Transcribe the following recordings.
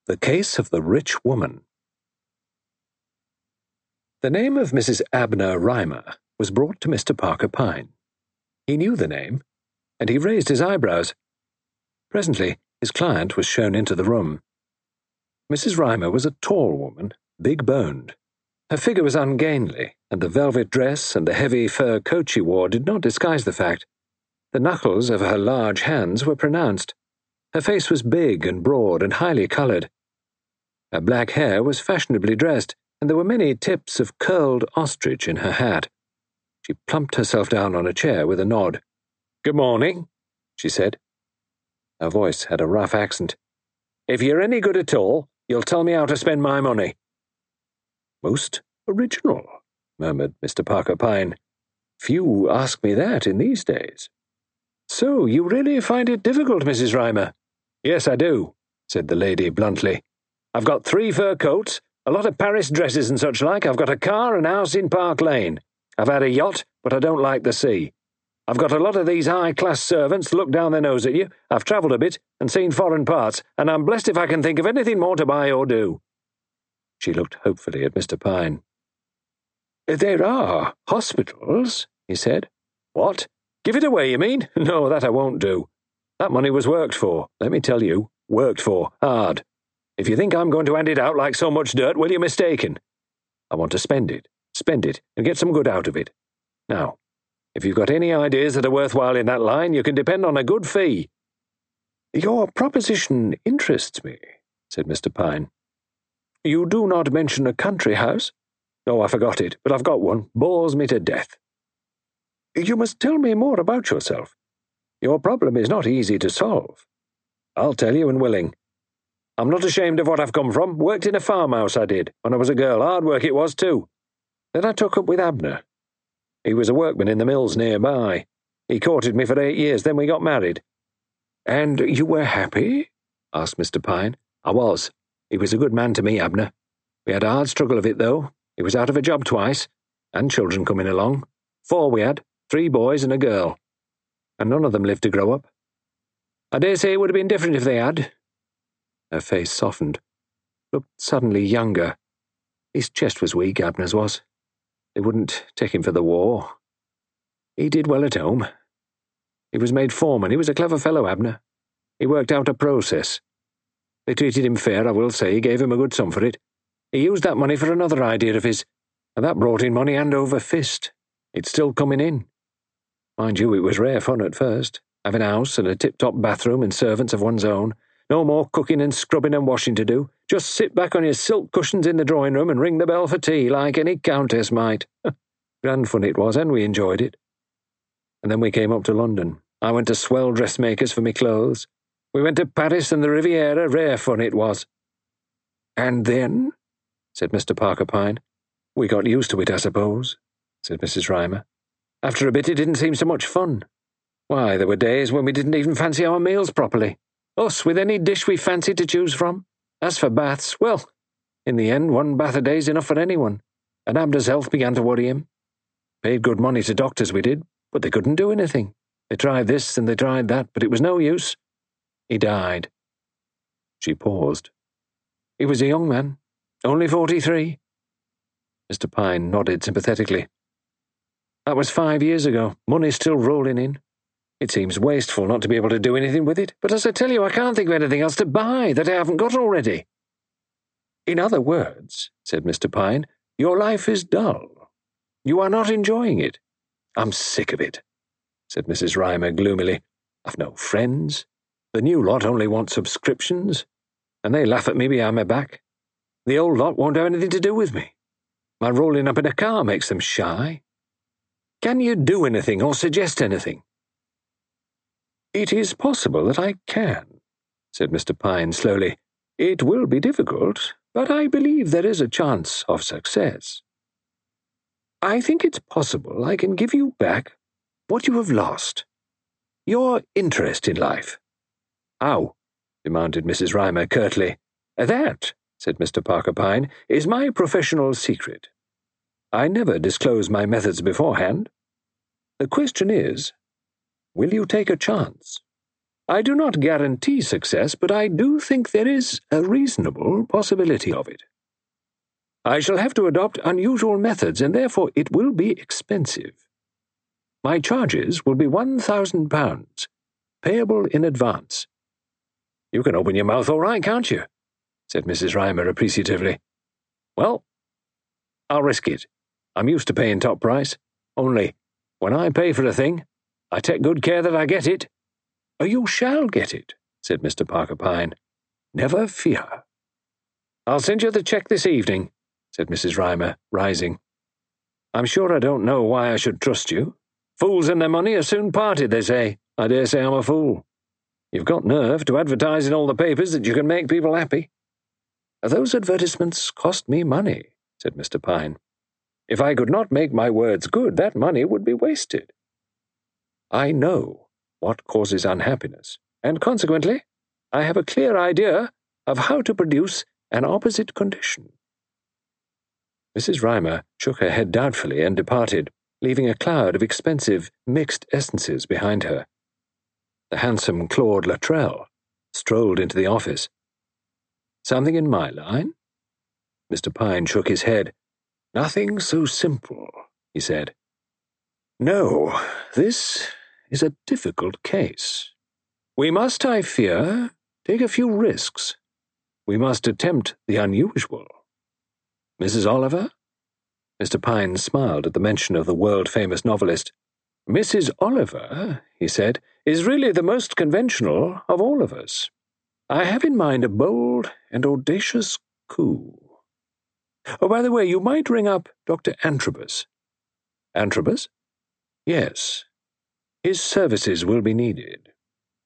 The Case of the Rich Woman. The name of Mrs. Abner Rymer was brought to Mr. Parker Pyne. He knew the name, and he raised his eyebrows. Presently, his client was shown into the room. Mrs. Rymer was a tall woman, big-boned. Her figure was ungainly, and the velvet dress and the heavy fur coat she wore did not disguise the fact. The knuckles of her large hands were pronounced. Her face was big and broad and highly coloured. Her black hair was fashionably dressed, and there were many tips of curled ostrich in her hat. She plumped herself down on a chair with a nod. "Good morning," she said. Her voice had a rough accent. "If you're any good at all, you'll tell me how to spend my money." "Most original," murmured Mr. Parker Pyne. "Few ask me that in these days." "So you really find it difficult, Mrs. Rymer?" "Yes, I do," said the lady bluntly. "I've got 3 fur coats, a lot of Paris dresses and such like. I've got a car and a house in Park Lane. I've had a yacht, but I don't like the sea. I've got a lot of these high-class servants that look down their nose at you. I've travelled a bit and seen foreign parts, and I'm blessed if I can think of anything more to buy or do." She looked hopefully at Mr. Pyne. "There are hospitals," he said. "What? Give it away, you mean? No, that I won't do. That money was worked for, let me tell you. Worked for, hard. If you think I'm going to hand it out like so much dirt, well, you're mistaken. I want to spend it, and get some good out of it. Now, if you've got any ideas that are worthwhile in that line, you can depend on a good fee." "Your proposition interests me," said Mr. Pyne. "You do not mention a country house?" "Oh, I forgot it, but I've got one. Bores me to death." "You must tell me more about yourself. Your problem is not easy to solve." "I'll tell you and willing. I'm not ashamed of what I've come from. Worked in a farmhouse, I did, when I was a girl. Hard work it was, too. Then I took up with Abner. He was a workman in the mills nearby. He courted me for 8 years, then we got married." "And you were happy?" asked Mr. Pyne. "I was. He was a good man to me, Abner. We had a hard struggle of it, though. He was out of a job twice, and children coming along. 4 we had, 3 boys and a girl. And none of them lived to grow up. I dare say it would have been different if they had." Her face softened, looked suddenly younger. His chest was weak, Abner's was. They wouldn't take him for the war. He did well at home. He was made foreman. He was a clever fellow, Abner. He worked out a process. They treated him fair, I will say. He gave him a good sum for it. He used that money for another idea of his, and that brought in money hand over fist. It's still coming in. Mind you, it was rare fun at first, having a house and a tip-top bathroom and servants of one's own. No more cooking and scrubbing and washing to do. Just sit back on your silk cushions in the drawing-room and ring the bell for tea like any countess might. Grand fun it was, and we enjoyed it. And then we came up to London. I went to swell dressmakers for me clothes. We went to Paris and the Riviera. Rare fun it was." "And then?" said Mr. Parker Pyne. "We got used to it, I suppose," said Mrs. Rymer. "After a bit it didn't seem so much fun. Why, there were days when we didn't even fancy our meals properly. Us, with any dish we fancied to choose from. As for baths, well, in the end 1 bath a day's enough for anyone, and Abner's health began to worry him. Paid good money to doctors we did, but they couldn't do anything. They tried this and they tried that, but it was no use. He died." She paused. "He was a young man, only 43. Mr. Pyne nodded sympathetically. "That was 5 years ago. Money's still rolling in. It seems wasteful not to be able to do anything with it, but as I tell you, I can't think of anything else to buy that I haven't got already." "In other words," said Mr. Pyne, "your life is dull. You are not enjoying it." "I'm sick of it," said Mrs. Rymer gloomily. "I've no friends. The new lot only want subscriptions, and they laugh at me behind my back. The old lot won't have anything to do with me. My rolling up in a car makes them shy. Can you do anything or suggest anything?" "It is possible that I can," said Mr. Pyne slowly. "It will be difficult, but I believe there is a chance of success. I think it's possible I can give you back what you have lost. Your interest in life." "How?" demanded Mrs. Rymer curtly. "That," said Mr. Parker Pyne, "is my professional secret. I never disclose my methods beforehand. The question is, will you take a chance?" I do not guarantee success, but I do think there is a reasonable possibility of it. I shall have to adopt unusual methods, and therefore it will be expensive. My charges will be £1,000, payable in advance." "You can open your mouth all right, can't you?" said Mrs. Rymer appreciatively. "Well, I'll risk it. I'm used to paying top price. Only, when I pay for a thing, I take good care that I get it." "You shall get it," said Mr. Parker Pyne. "Never fear." "I'll send you the cheque this evening," said Mrs. Rymer, rising. "I'm sure I don't know why I should trust you. Fools and their money are soon parted, they say. I dare say I'm a fool. You've got nerve to advertise in all the papers that you can make people happy." "Those advertisements cost me money," said Mr. Pyne. "If I could not make my words good, that money would be wasted. I know what causes unhappiness, and consequently, I have a clear idea of how to produce an opposite condition." Mrs. Rymer shook her head doubtfully and departed, leaving a cloud of expensive mixed essences behind her. The handsome Claude Luttrell strolled into the office. "Something in my line?" Mr. Pyne shook his head. "Nothing so simple," he said. "No, this is a difficult case. We must, I fear, take a few risks. We must attempt the unusual. Mrs. Oliver?" Mr. Pyne smiled at the mention of the world-famous novelist. "Mrs. Oliver," he said, "is really the most conventional of all of us. I have in mind a bold and audacious coup. Oh, by the way, you might ring up Dr. Antrobus." "Antrobus?" "Yes. His services will be needed."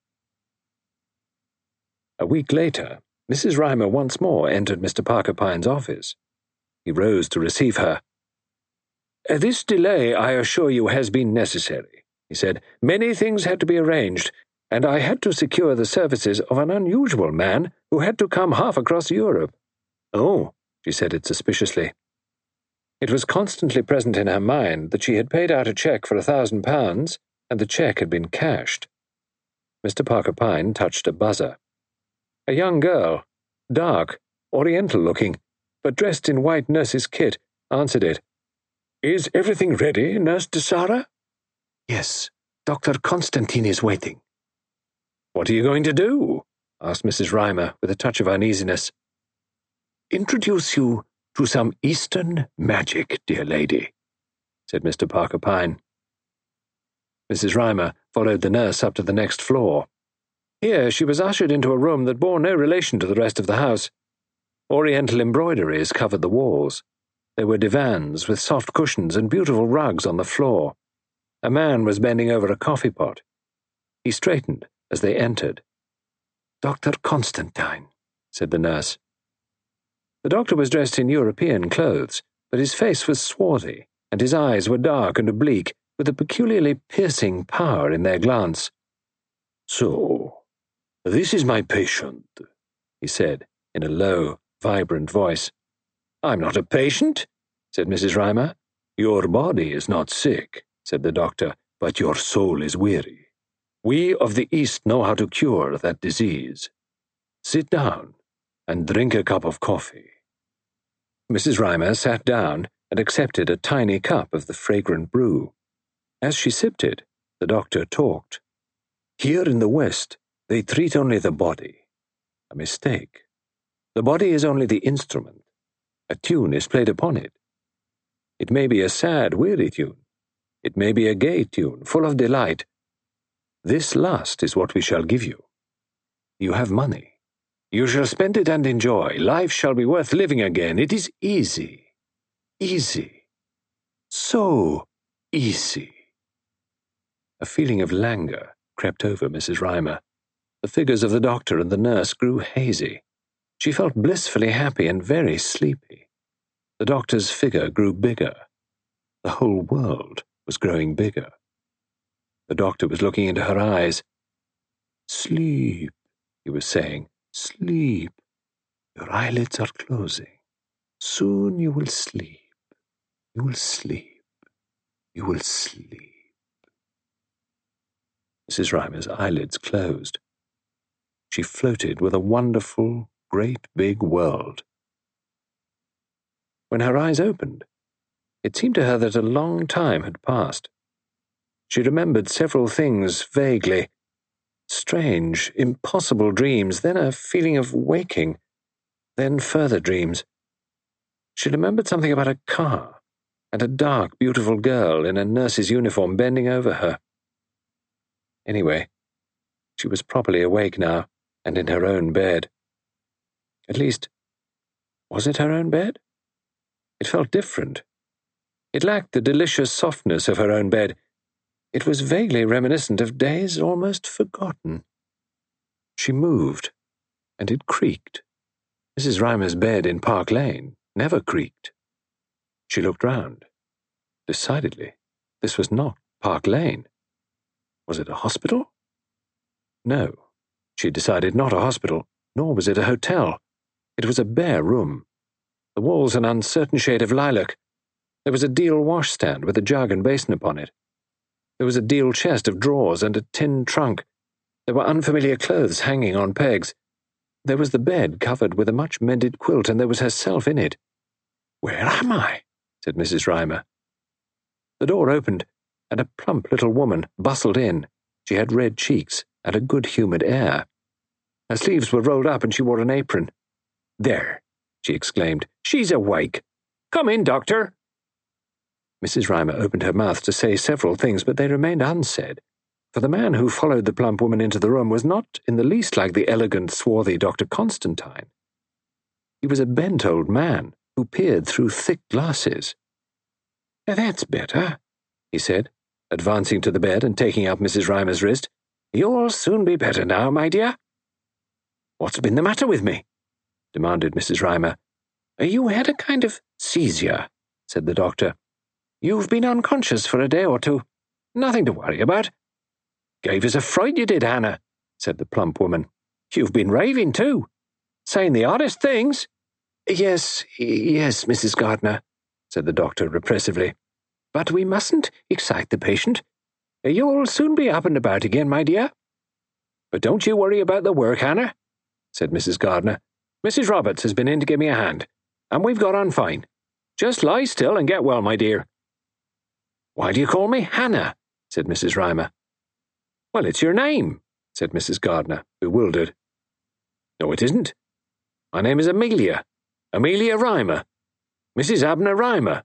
A week later, Mrs. Rymer once more entered Mr. Parker Pyne's office. He rose to receive her. "This delay, I assure you, has been necessary," he said. "Many things had to be arranged, and I had to secure the services of an unusual man who had to come half across Europe." "Oh," she said it suspiciously. It was constantly present in her mind that she had paid out a cheque for £1,000, and the cheque had been cashed. Mr. Parker Pyne touched a buzzer. A young girl, dark, oriental-looking, but dressed in white nurse's kit, answered it. "Is everything ready, Nurse de Sarah?" "Yes, Dr. Constantine is waiting." "What are you going to do?" asked Mrs. Rymer with a touch of uneasiness. "Introduce you to some Eastern magic, dear lady," said Mr. Parker Pyne. Mrs. Rymer followed the nurse up to the next floor. Here she was ushered into a room that bore no relation to the rest of the house. Oriental embroideries covered the walls. There were divans with soft cushions and beautiful rugs on the floor. A man was bending over a coffee pot. He straightened as they entered. "Dr. Constantine," said the nurse. The doctor was dressed in European clothes, but his face was swarthy, and his eyes were dark and oblique, with a peculiarly piercing power in their glance. "So, this is my patient," he said, in a low, vibrant voice. "I'm not a patient," said Mrs. Rymer. "Your body is not sick," said the doctor, "but your soul is weary. We of the East know how to cure that disease. Sit down and drink a cup of coffee." Mrs. Rymer sat down and accepted a tiny cup of the fragrant brew. As she sipped it, the doctor talked. "Here in the West, they treat only the body. A mistake. The body is only the instrument. A tune is played upon it. It may be a sad, weary tune. It may be a gay tune, full of delight. This last is what we shall give you. You have money. You shall spend it and enjoy. Life shall be worth living again. It is easy. Easy. So easy." A feeling of languor crept over Mrs. Rymer. The figures of the doctor and the nurse grew hazy. She felt blissfully happy and very sleepy. The doctor's figure grew bigger. The whole world was growing bigger. The doctor was looking into her eyes. "Sleep," he was saying. "Sleep. Your eyelids are closing. Soon you will sleep. You will sleep. You will sleep." Mrs. Rymer's eyelids closed. She floated with a wonderful, great big world. When her eyes opened, it seemed to her that a long time had passed. She remembered several things vaguely. Strange, impossible dreams, then a feeling of waking, then further dreams. She remembered something about a car, and a dark, beautiful girl in a nurse's uniform bending over her. Anyway, she was properly awake now, and in her own bed. At least, was it her own bed? It felt different. It lacked the delicious softness of her own bed. It was vaguely reminiscent of days almost forgotten. She moved, and it creaked. Mrs. Rymer's bed in Park Lane never creaked. She looked round. Decidedly, this was not Park Lane. Was it a hospital? No, she decided, not a hospital, nor was it a hotel. It was a bare room. The walls an uncertain shade of lilac. There was a deal washstand with a jug and basin upon it. There was a deal chest of drawers and a tin trunk. There were unfamiliar clothes hanging on pegs. There was the bed covered with a much-mended quilt, and there was herself in it. "Where am I?" said Mrs. Rymer. The door opened, and a plump little woman bustled in. She had red cheeks and a good-humoured air. Her sleeves were rolled up, and she wore an apron. "There," she exclaimed, "she's awake. Come in, doctor." Mrs. Rymer opened her mouth to say several things, but they remained unsaid, for the man who followed the plump woman into the room was not in the least like the elegant, swarthy Dr. Constantine. He was a bent old man who peered through thick glasses. "That's better," he said, advancing to the bed and taking up Mrs. Rymer's wrist. "You'll soon be better now, my dear." "What's been the matter with me?" demanded Mrs. Rymer. "You had a kind of seizure," said the doctor. "You've been unconscious for a day or two. Nothing to worry about." "Gave us a fright, you did, Hannah," said the plump woman. "You've been raving, too. Saying the oddest things." Yes, Mrs. Gardner," said the doctor repressively. "But we mustn't excite the patient. You'll soon be up and about again, my dear." "But don't you worry about the work, Hannah," said Mrs. Gardner. "Mrs. Roberts has been in to give me a hand, and we've got on fine. Just lie still and get well, my dear." "Why do you call me Hannah?" said Mrs. Rymer. "Well, it's your name," said Mrs. Gardner, bewildered. "No, it isn't. My name is Amelia Rymer. Mrs. Abner Rymer."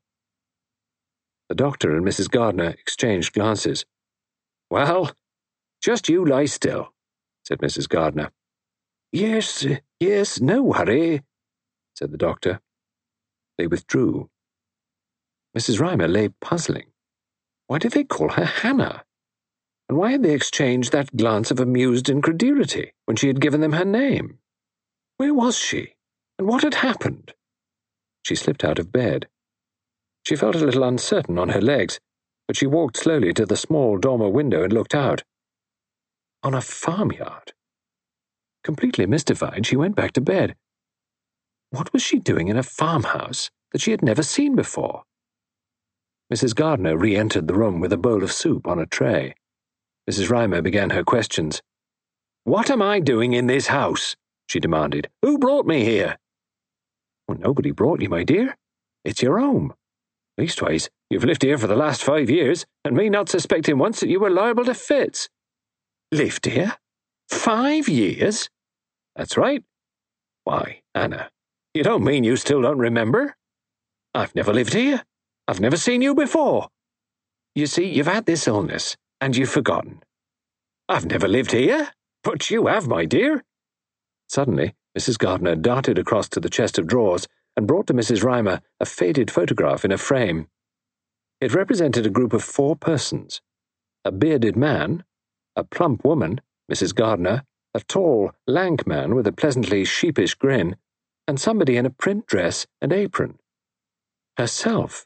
The doctor and Mrs. Gardner exchanged glances. "Well, just you lie still," said Mrs. Gardner. Yes, no hurry," said the doctor. They withdrew. Mrs. Rymer lay puzzling. Why did they call her Hannah? And why had they exchanged that glance of amused incredulity when she had given them her name? Where was she, and what had happened? She slipped out of bed. She felt a little uncertain on her legs, but she walked slowly to the small dormer window and looked out. On a farmyard. Completely mystified, she went back to bed. What was she doing in a farmhouse that she had never seen before? Mrs. Gardner re-entered the room with a bowl of soup on a tray. Mrs. Rymer began her questions. "What am I doing in this house?" she demanded. "Who brought me here?" "Well, nobody brought you, my dear. It's your home. Leastways, you've lived here for the last 5 years, and me not suspecting once that you were liable to fits." "Lived here? 5 years?" "That's right." "Why, Anna, you don't mean you still don't remember?" "I've never lived here. I've never seen you before. You see, you've had this illness, and you've forgotten." "I've never lived here, but you have, my dear." Suddenly, Mrs. Gardner darted across to the chest of drawers and brought to Mrs. Rymer a faded photograph in a frame. It represented a group of 4 persons: a bearded man, a plump woman, Mrs. Gardner, a tall, lank man with a pleasantly sheepish grin, and somebody in a print dress and apron. Herself.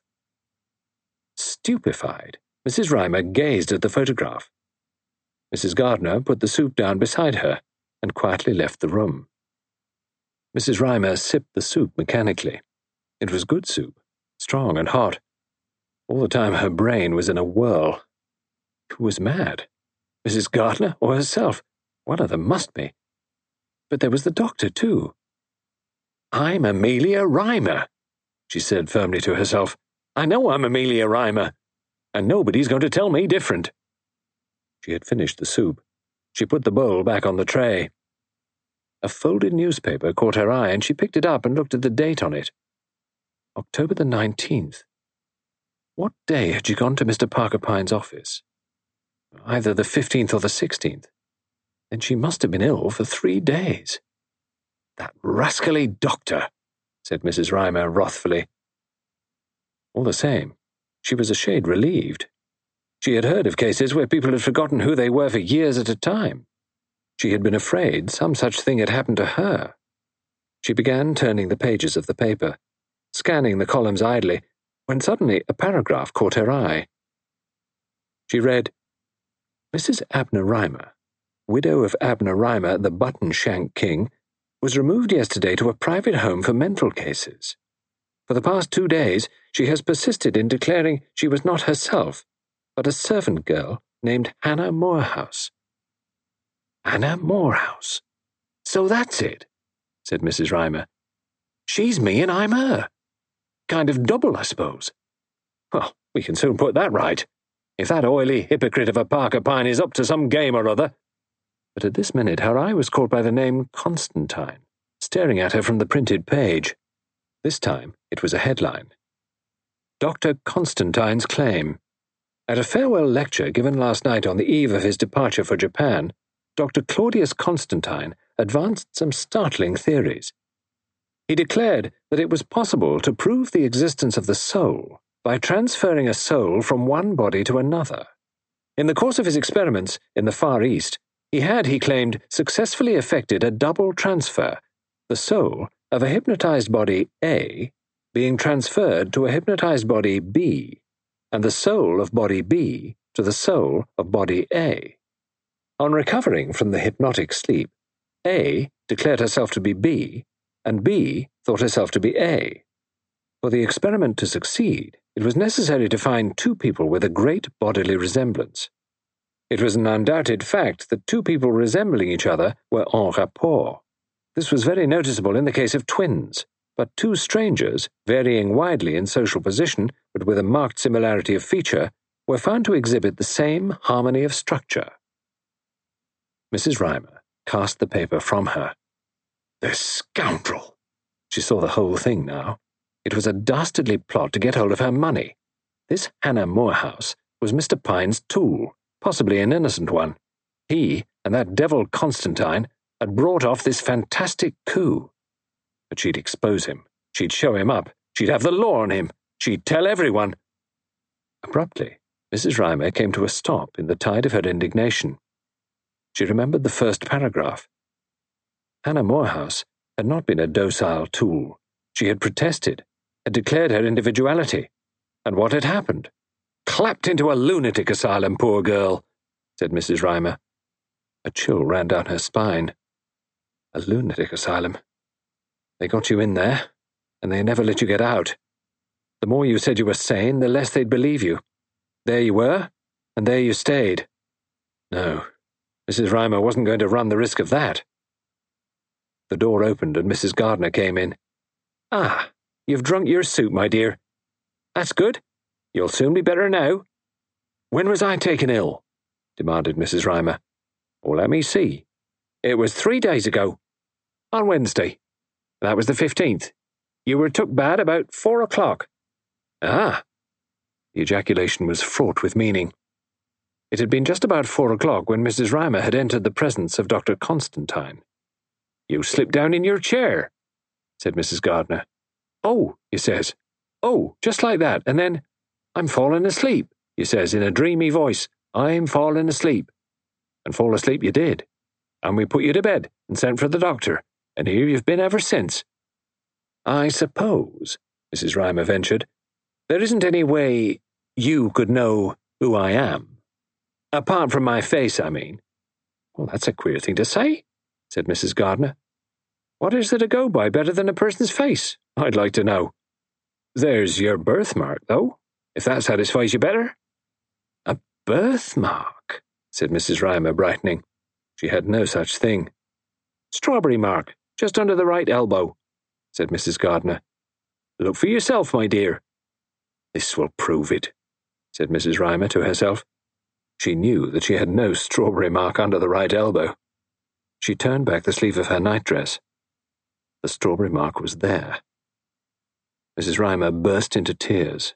Stupefied, Mrs. Rymer gazed at the photograph. Mrs. Gardner put the soup down beside her and quietly left the room. Mrs. Rymer sipped the soup mechanically. It was good soup, strong and hot. All the time her brain was in a whirl. Who was mad? Mrs. Gardner or herself? One of them must be. But there was the doctor, too. "I'm Amelia Reimer," she said firmly to herself. "I know I'm Amelia Reimer, and nobody's going to tell me different." She had finished the soup. She put the bowl back on the tray. A folded newspaper caught her eye, and she picked it up and looked at the date on it. October the 19th. What day had she gone to Mr. Parker Pyne's office? Either the 15th or the 16th. Then she must have been ill for 3 days. "That rascally doctor," said Mrs. Reimer wrathfully. All the same, she was a shade relieved. She had heard of cases where people had forgotten who they were for years at a time. She had been afraid some such thing had happened to her. She began turning the pages of the paper, scanning the columns idly, when suddenly a paragraph caught her eye. She read, "Mrs. Abner Reimer, widow of Abner Reimer, the Button-Shank King, was removed yesterday to a private home for mental cases. For the past 2 days, she has persisted in declaring she was not herself, but a servant girl named Hannah Morehouse." "Hannah Morehouse. So that's it," said Mrs. Reimer. "She's me and I'm her. Kind of double, I suppose. Well, we can soon put that right, if that oily hypocrite of a Parker Pyne is up to some game or other." But at this minute her eye was caught by the name Constantine, staring at her from the printed page. This time it was a headline. "Dr. Constantine's Claim." At a farewell lecture given last night on the eve of his departure for Japan, Dr. Claudius Constantine advanced some startling theories. He declared that it was possible to prove the existence of the soul by transferring a soul from one body to another. In the course of his experiments in the Far East, he claimed, successfully effected a double transfer, the soul of a hypnotized body A being transferred to a hypnotized body B, and the soul of body B to the soul of body A. On recovering from the hypnotic sleep, A declared herself to be B, and B thought herself to be A. For the experiment to succeed, it was necessary to find 2 people with a great bodily resemblance. It was an undoubted fact that 2 people resembling each other were en rapport. This was very noticeable in the case of twins, but 2 strangers, varying widely in social position, but with a marked similarity of feature, were found to exhibit the same harmony of structure. Mrs. Reimer cast the paper from her. The scoundrel! She saw the whole thing now. It was a dastardly plot to get hold of her money. This Hannah Morehouse was Mr. Pyne's tool, possibly an innocent one. He and that devil Constantine had brought off this fantastic coup. But she'd expose him. She'd show him up. She'd have the law on him. She'd tell everyone. Abruptly, Mrs. Reimer came to a stop in the tide of her indignation. She remembered the first paragraph. Hannah Morehouse had not been a docile tool. She had protested, had declared her individuality. And what had happened? "Clapped into a lunatic asylum, poor girl," said Mrs. Reimer. A chill ran down her spine. A lunatic asylum. They got you in there, and they never let you get out. The more you said you were sane, the less they'd believe you. There you were, and there you stayed. No, Mrs. Reimer wasn't going to run the risk of that. The door opened and Mrs. Gardner came in. "Ah, you've drunk your soup, my dear. That's good. You'll soon be better now." "When was I taken ill?" demanded Mrs. Reimer. "Oh, let me see. It was 3 days ago. On Wednesday. That was the 15th. You were took bad about 4 o'clock. "Ah." The ejaculation was fraught with meaning. It had been just about 4 o'clock when Mrs. Reimer had entered the presence of Dr. Constantine. "You slipped down in your chair," said Mrs. Gardner. "Oh," he says. "Oh, just like that, and then, 'I'm falling asleep,' he says in a dreamy voice. 'I'm falling asleep.' And fall asleep you did. And we put you to bed and sent for the doctor, and here you've been ever since." "I suppose," Mrs. Reimer ventured, "there isn't any way you could know who I am. Apart from my face, I mean." "Well, that's a queer thing to say," said Mrs. Gardner. "What is there to go by better than a person's face, I'd like to know? There's your birthmark, though, if that satisfies you better." "A birthmark," said Mrs. Reimer, brightening. She had no such thing. "Strawberry mark, just under the right elbow," said Mrs. Gardner. "Look for yourself, my dear." "This will prove it," said Mrs. Rymer to herself. She knew that she had no strawberry mark under the right elbow. She turned back the sleeve of her nightdress. The strawberry mark was there. Mrs. Rymer burst into tears.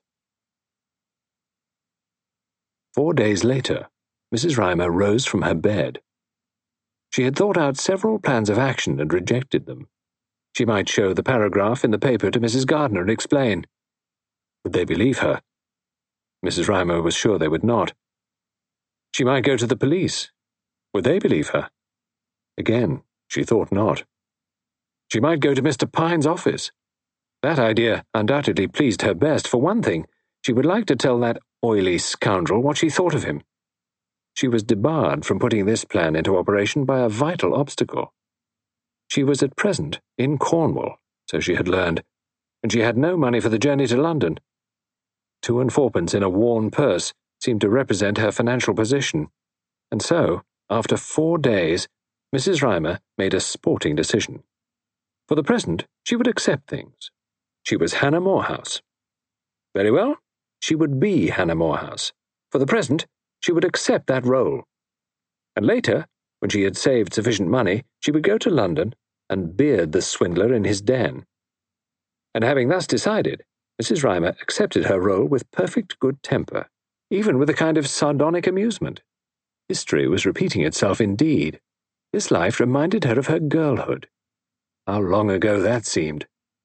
4 days later, Mrs. Rymer rose from her bed. She had thought out several plans of action and rejected them. She might show the paragraph in the paper to Mrs. Gardner and explain. Would they believe her? Mrs. Rymer was sure they would not. She might go to the police. Would they believe her? Again, she thought not. She might go to Mr. Pine's office. That idea undoubtedly pleased her best. For one thing, she would like to tell that oily scoundrel what she thought of him. She was debarred from putting this plan into operation by a vital obstacle. She was at present in Cornwall, so she had learned, and she had no money for the journey to London. 2 and 4pence in a worn purse seemed to represent her financial position, and so, after 4 days, Mrs. Rymer made a sporting decision. For the present, she would accept things. She was Hannah Morehouse. Very well, she would be Hannah Morehouse. For the present, she would accept that role. And later, when she had saved sufficient money, she would go to London and beard the swindler in his den. And having thus decided, Mrs. Rymer accepted her role with perfect good temper, even with a kind of sardonic amusement. History was repeating itself indeed. This life reminded her of her girlhood. How long ago that seemed.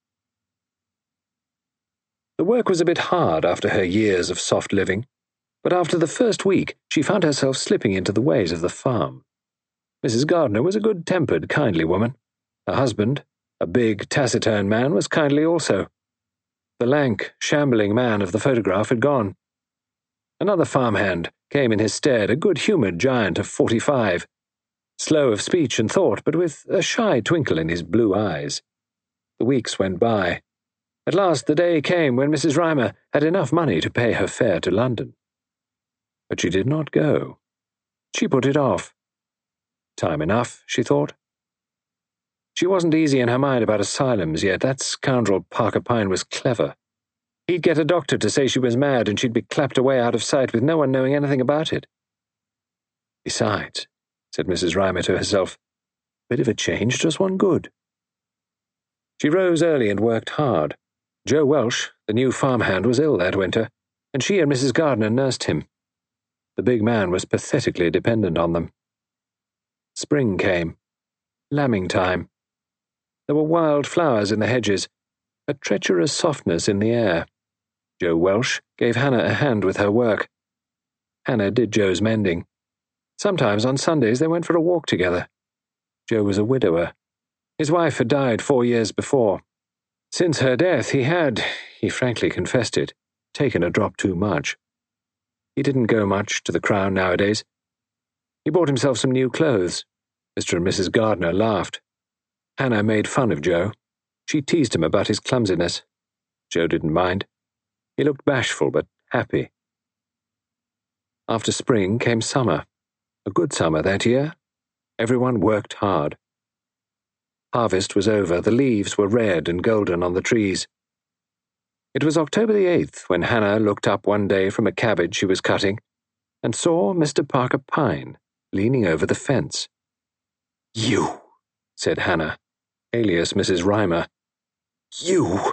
The work was a bit hard after her years of soft living, but after the first week she found herself slipping into the ways of the farm. Mrs. Gardner was a good-tempered, kindly woman. Her husband, a big, taciturn man, was kindly also. The lank, shambling man of the photograph had gone. Another farmhand came in his stead, a good-humoured giant of 45, slow of speech and thought, but with a shy twinkle in his blue eyes. The weeks went by. At last the day came when Mrs. Rymer had enough money to pay her fare to London. But she did not go. She put it off. Time enough, she thought. She wasn't easy in her mind about asylums yet. That scoundrel Parker Pyne was clever. He'd get a doctor to say she was mad and she'd be clapped away out of sight with no one knowing anything about it. Besides, said Mrs. Rymer to herself, a bit of a change does one good. She rose early and worked hard. Joe Welsh, the new farmhand, was ill that winter, and she and Mrs. Gardner nursed him. The big man was pathetically dependent on them. Spring came. Lambing time. There were wild flowers in the hedges, a treacherous softness in the air. Joe Welsh gave Hannah a hand with her work. Hannah did Joe's mending. Sometimes on Sundays they went for a walk together. Joe was a widower. His wife had died 4 years before. Since her death he frankly confessed it, taken a drop too much. He didn't go much to the Crown nowadays. He bought himself some new clothes. Mr. and Mrs. Gardner laughed. Hannah made fun of Joe. She teased him about his clumsiness. Joe didn't mind. He looked bashful but happy. After spring came summer. A good summer that year. Everyone worked hard. Harvest was over. The leaves were red and golden on the trees. It was October the 8th when Hannah looked up one day from a cabbage she was cutting and saw Mr. Parker Pyne leaning over the fence. "You," said Hannah, alias Mrs. Rymer. "You."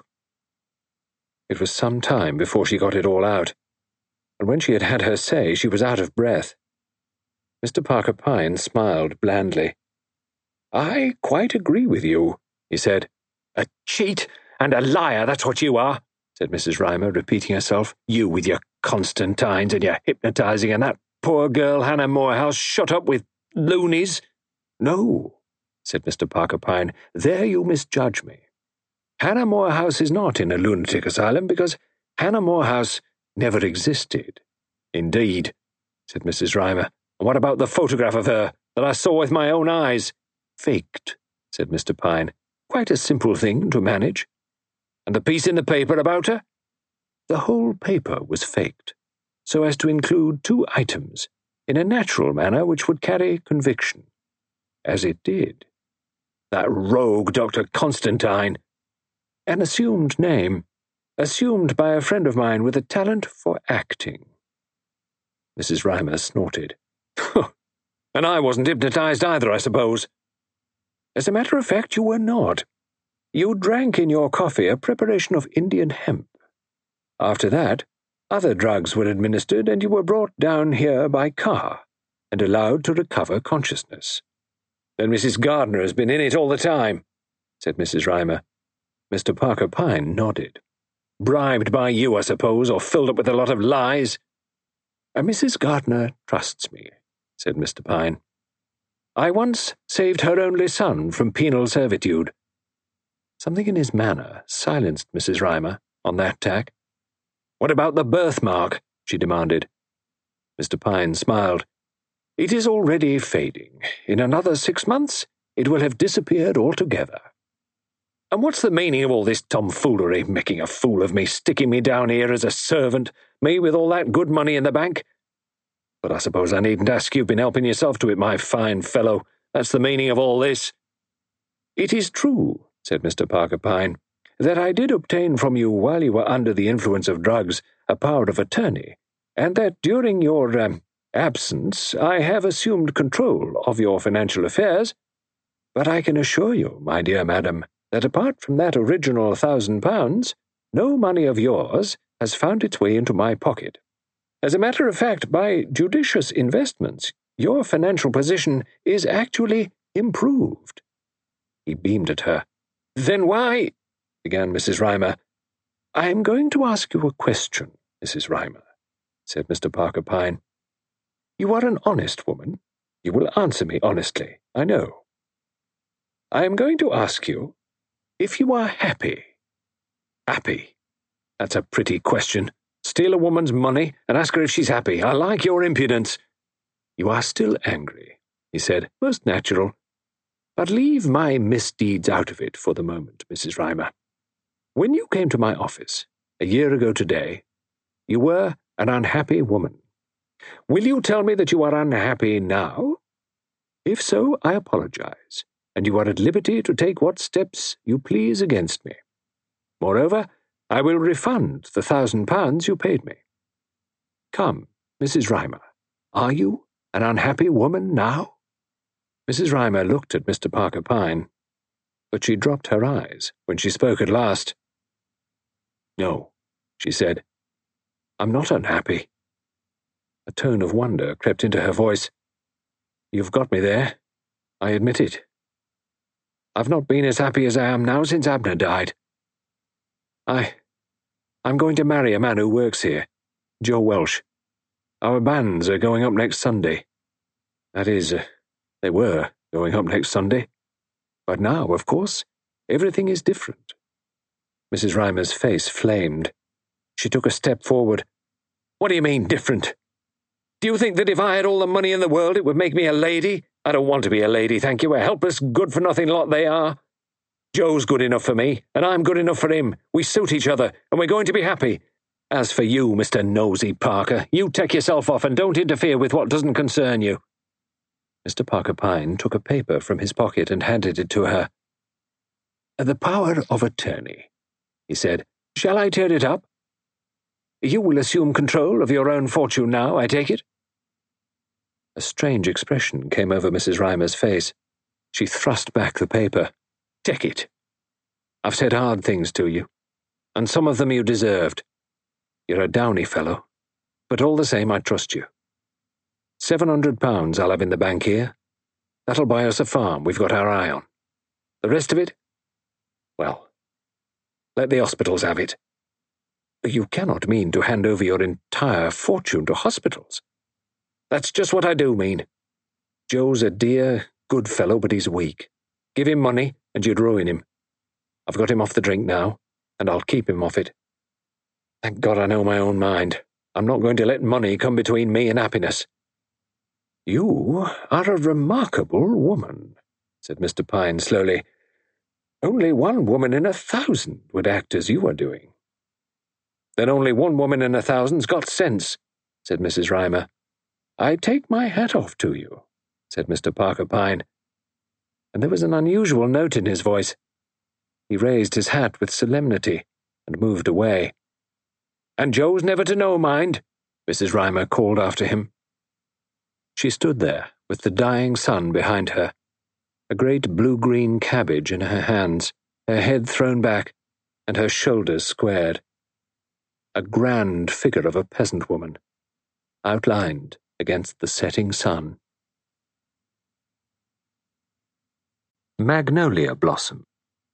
It was some time before she got it all out, and when she had had her say, she was out of breath. Mr. Parker Pyne smiled blandly. "I quite agree with you," he said. "A cheat and a liar, that's what you are," said Mrs. Rymer, repeating herself. "You with your Constantines and your hypnotizing and that poor girl Hannah Morehouse shut up with loonies." "No," said Mr. Parker Pyne, "there you misjudge me. Hannah Morehouse is not in a lunatic asylum because Hannah Morehouse never existed." "Indeed," said Mrs. Rymer. "And what about the photograph of her that I saw with my own eyes?" "Faked," said Mr. Pyne. "Quite a simple thing to manage." "And the piece in the paper about her?" "The whole paper was faked, so as to include 2 items, in a natural manner which would carry conviction. As it did." That rogue Dr. Constantine. An assumed name, assumed by a friend of mine with a talent for acting. Mrs. Rymer snorted. And I wasn't hypnotized either, I suppose. As a matter of fact, you were not. You drank in your coffee a preparation of Indian hemp. After that, other drugs were administered, and you were brought down here by car and allowed to recover consciousness. Then Mrs. Gardner has been in it all the time, said Mrs. Rymer. Mr. Parker Pyne nodded. Bribed by you, I suppose, or filled up with a lot of lies. Mrs. Gardner trusts me, said Mr. Pyne. I once saved her only son from penal servitude. Something in his manner silenced Mrs. Rymer on that tack. What about the birthmark? She demanded. Mr. Pyne smiled. It is already fading. In another 6 months, it will have disappeared altogether. And what's the meaning of all this tomfoolery, making a fool of me, sticking me down here as a servant, me with all that good money in the bank? But I suppose I needn't ask, you've been helping yourself to it, my fine fellow. That's the meaning of all this. It is true, said Mr. Parker Pyne, that I did obtain from you while you were under the influence of drugs a power of attorney, and that during your absence I have assumed control of your financial affairs. But I can assure you, my dear madam, that apart from that original £1,000, no money of yours has found its way into my pocket. As a matter of fact, by judicious investments, your financial position is actually improved. He beamed at her. Then why? Began Mrs. Rymer. I am going to ask you a question, Mrs. Rymer, said Mr. Parker Pyne. You are an honest woman. You will answer me honestly, I know. I am going to ask you if you are happy. Happy? That's a pretty question. Steal a woman's money and ask her if she's happy. I like your impudence. You are still angry, he said, most natural. But leave my misdeeds out of it for the moment, Mrs. Rymer. When you came to my office, a year ago today, you were an unhappy woman. Will you tell me that you are unhappy now? If so, I apologize, and you are at liberty to take what steps you please against me. Moreover, I will refund the £1,000 you paid me. Come, Mrs. Rymer, are you an unhappy woman now? Mrs. Rymer looked at Mr. Parker Pyne, but she dropped her eyes when she spoke at last. No, she said, I'm not unhappy. A tone of wonder crept into her voice. You've got me there. I admit it. I've not been as happy as I am now since Abner died. I'm going to marry a man who works here, Joe Welsh. Our banns are going up next Sunday. That is, they were going up next Sunday. But now, of course, everything is different. Mrs. Rymer's face flamed. She took a step forward. What do you mean, different? Do you think that if I had all the money in the world it would make me a lady? I don't want to be a lady, thank you. A helpless, good-for-nothing lot they are. Joe's good enough for me, and I'm good enough for him. We suit each other, and we're going to be happy. As for you, Mr. Nosey Parker, you take yourself off and don't interfere with what doesn't concern you. Mr. Parker Pyne took a paper from his pocket and handed it to her. The power of attorney, he said. Shall I tear it up? You will assume control of your own fortune now, I take it? A strange expression came over Mrs. Rymer's face. She thrust back the paper. Take it. I've said hard things to you, and some of them you deserved. You're a downy fellow, but all the same I trust you. £700 I'll have in the bank here. That'll buy us a farm we've got our eye on. The rest of it? Well, let the hospitals have it. You cannot mean to hand over your entire fortune to hospitals. That's just what I do mean. Joe's a dear, good fellow, but he's weak. Give him money, and you'd ruin him. I've got him off the drink now, and I'll keep him off it. Thank God I know my own mind. I'm not going to let money come between me and happiness. You are a remarkable woman, said Mr. Pyne slowly. Only 1 woman in 1,000 would act as you are doing. Then only 1 woman in 1,000's got sense, said Mrs. Rymer. I take my hat off to you, said Mr. Parker Pyne. and there was an unusual note in his voice. He raised his hat with solemnity and moved away. "And Joe's never to know, mind," Mrs. Rymer called after him. She stood there, with the dying sun behind her, a great blue-green cabbage in her hands, her head thrown back, and her shoulders squared. A grand figure of a peasant woman, outlined against the setting sun. Magnolia Blossom.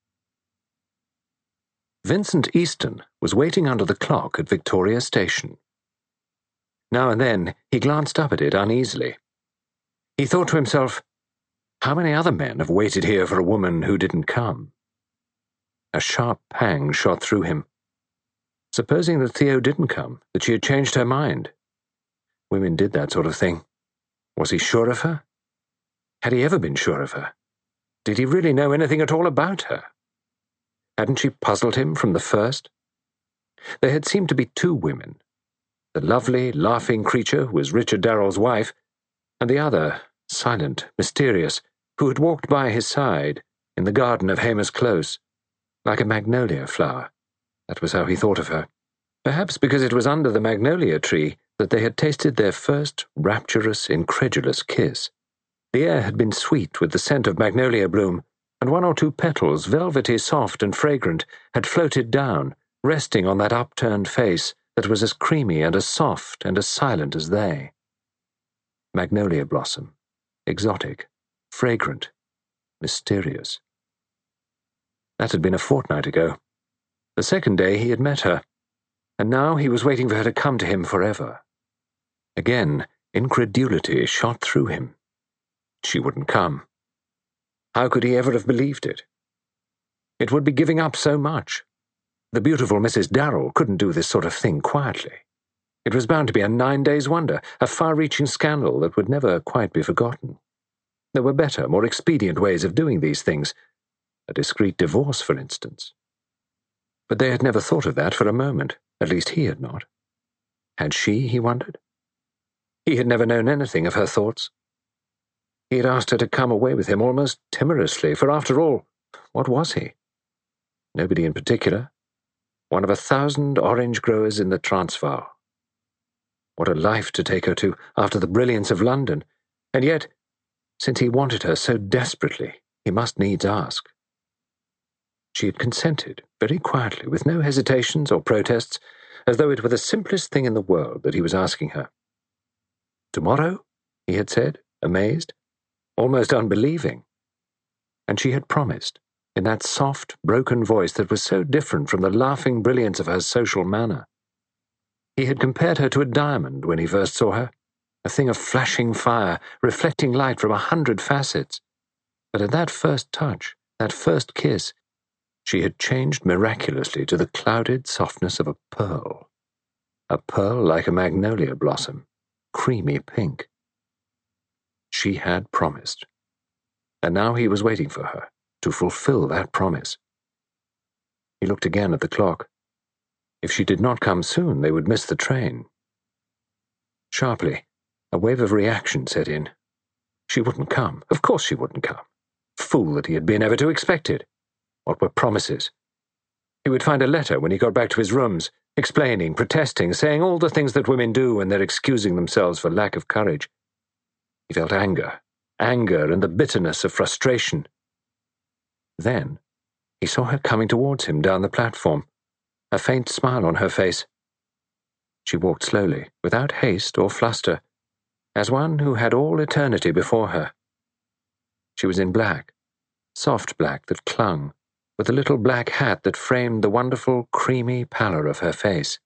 Vincent Easton was waiting under the clock at Victoria Station. Now and then he glanced up at it uneasily. He thought to himself, how many other men have waited here for a woman who didn't come? A sharp pang shot through him. Supposing that Theo didn't come, that she had changed her mind. Women did that sort of thing. Was he sure of her? Had he ever been sure of her? Did he really know anything at all about her? Hadn't she puzzled him from the first? There had seemed to be two women. The lovely, laughing creature who was Richard Darrell's wife, and the other, silent, mysterious, who had walked by his side in the garden of Hamer's Close, like a magnolia flower. That was how he thought of her. Perhaps because it was under the magnolia tree that they had tasted their first rapturous, incredulous kiss. The air had been sweet with the scent of magnolia bloom, and one or two petals, velvety, soft, and fragrant, had floated down, resting on that upturned face that was as creamy and as soft and as silent as they. Magnolia blossom, exotic, fragrant, mysterious. That had been a fortnight ago. The second day he had met her, and now he was waiting for her to come to him forever. Again, incredulity shot through him. She wouldn't come. How could he ever have believed it? It would be giving up so much. The beautiful Mrs. Darrell couldn't do this sort of thing quietly. It was bound to be a 9 days' wonder, a far-reaching scandal that would never quite be forgotten. There were better, more expedient ways of doing these things. A discreet divorce, for instance. But they had never thought of that for a moment. At least he had not. Had she, he wondered? He had never known anything of her thoughts. He had asked her to come away with him almost timorously, for after all, what was he? Nobody in particular. One of 1,000 orange growers in the Transvaal. What a life to take her to after the brilliance of London, and yet, since he wanted her so desperately, he must needs ask. She had consented, very quietly, with no hesitations or protests, as though it were the simplest thing in the world that he was asking her. "Tomorrow?" he had said, amazed, almost unbelieving. And she had promised, in that soft, broken voice that was so different from the laughing brilliance of her social manner. He had compared her to a diamond when he first saw her, a thing of flashing fire, reflecting light from 100 facets. But at that first touch, that first kiss, she had changed miraculously to the clouded softness of a pearl like a magnolia blossom, creamy pink. She had promised, and now he was waiting for her to fulfill that promise. He looked again at the clock. If she did not come soon, they would miss the train. Sharply, a wave of reaction set in. She wouldn't come. Of course she wouldn't come. Fool that he had been ever to expect it. What were promises? He would find a letter when he got back to his rooms, explaining, protesting, saying all the things that women do when they're excusing themselves for lack of courage. He felt anger and the bitterness of frustration. Then he saw her coming towards him down the platform, a faint smile on her face. She walked slowly, without haste or fluster, as one who had all eternity before her. She was in black, soft black that clung, with a little black hat that framed the wonderful, creamy pallor of her face.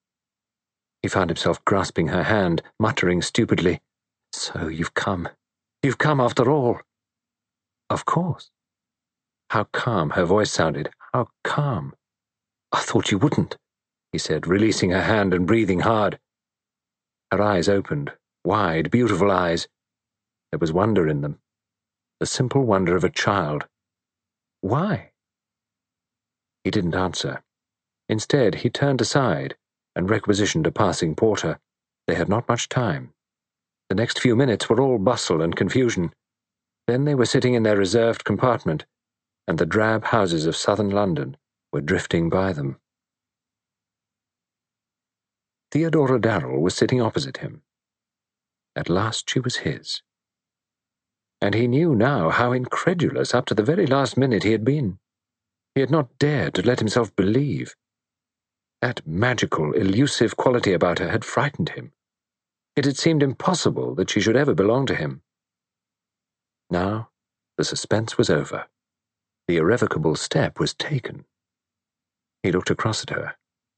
He found himself grasping her hand, muttering stupidly, "So you've come. You've come after all." "Of course." How calm her voice sounded, how calm. "I thought you wouldn't," he said, releasing her hand and breathing hard. Her eyes opened, wide, beautiful eyes. There was wonder in them, the simple wonder of a child. "Why?" He didn't answer. Instead, he turned aside and requisitioned a passing porter. They had not much time. The next few minutes were all bustle and confusion. Then they were sitting in their reserved compartment, and the drab houses of southern London were drifting by them. Theodora Darrell was sitting opposite him. At last she was his. And he knew now how incredulous up to the very last minute he had been. He had not dared to let himself believe. That magical, elusive quality about her had frightened him. It had seemed impossible that she should ever belong to him. Now the suspense was over. The irrevocable step was taken. He looked across at her.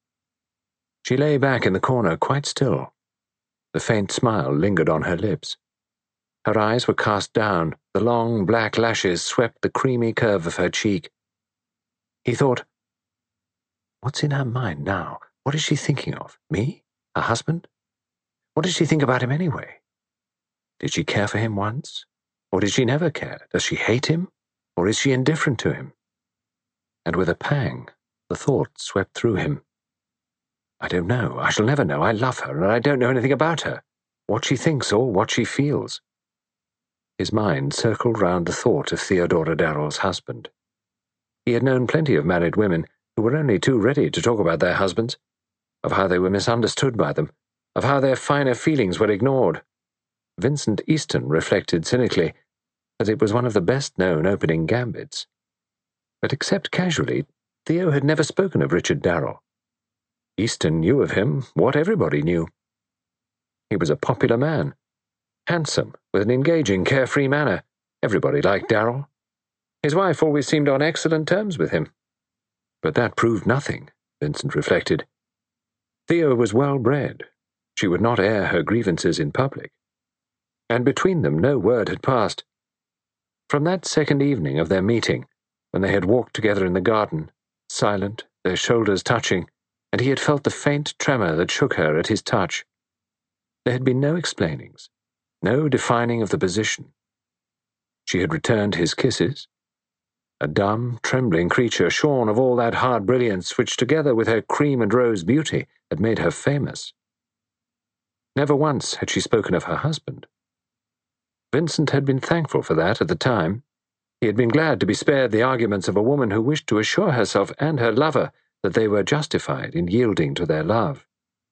She lay back in the corner, quite still. The faint smile lingered on her lips. Her eyes were cast down, the long black lashes swept the creamy curve of her cheek. He thought, what's in her mind now? What is she thinking of? Me? Her husband? What does she think about him anyway? Did she care for him once? Or did she never care? Does she hate him? Or is she indifferent to him? And with a pang, the thought swept through him. I don't know. I shall never know. I love her, and I don't know anything about her, what she thinks or what she feels. His mind circled round the thought of Theodora Darrell's husband. He had known plenty of married women who were only too ready to talk about their husbands, of how they were misunderstood by them, of how their finer feelings were ignored. Vincent Easton reflected cynically that it was one of the best-known opening gambits. But except casually, Theo had never spoken of Richard Darrell. Easton knew of him what everybody knew. He was a popular man, handsome, with an engaging, carefree manner. Everybody liked Darrell. His wife always seemed on excellent terms with him. But that proved nothing, Vincent reflected. Theo was well-bred. She would not air her grievances in public. And between them no word had passed. From that second evening of their meeting, when they had walked together in the garden, silent, their shoulders touching, and he had felt the faint tremor that shook her at his touch, there had been no explainings, no defining of the position. She had returned his kisses, a dumb, trembling creature shorn of all that hard brilliance which, together with her cream and rose beauty, had made her famous. Never once had she spoken of her husband. Vincent had been thankful for that at the time. He had been glad to be spared the arguments of a woman who wished to assure herself and her lover that they were justified in yielding to their love.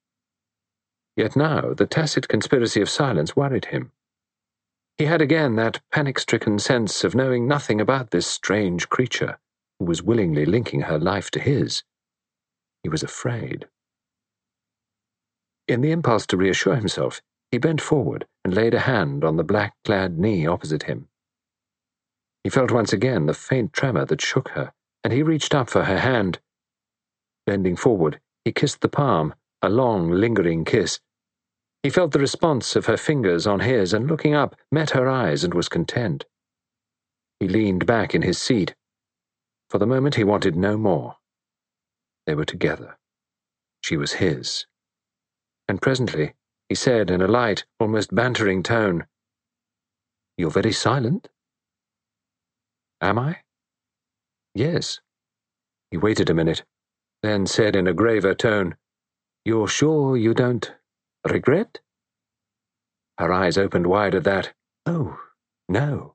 Yet now the tacit conspiracy of silence worried him. He had again that panic-stricken sense of knowing nothing about this strange creature who was willingly linking her life to his. He was afraid. In the impulse to reassure himself, he bent forward and laid a hand on the black-clad knee opposite him. He felt once again the faint tremor that shook her, and he reached up for her hand. Bending forward, he kissed the palm, a long, lingering kiss. He felt the response of her fingers on his, and looking up, met her eyes and was content. He leaned back in his seat. For the moment he wanted no more. They were together. She was his. And presently he said in a light, almost bantering tone, "You're very silent." "Am I?" "Yes." He waited a minute, then said in a graver tone, "You're sure you don't regret?" Her eyes opened wide at that. "Oh, no."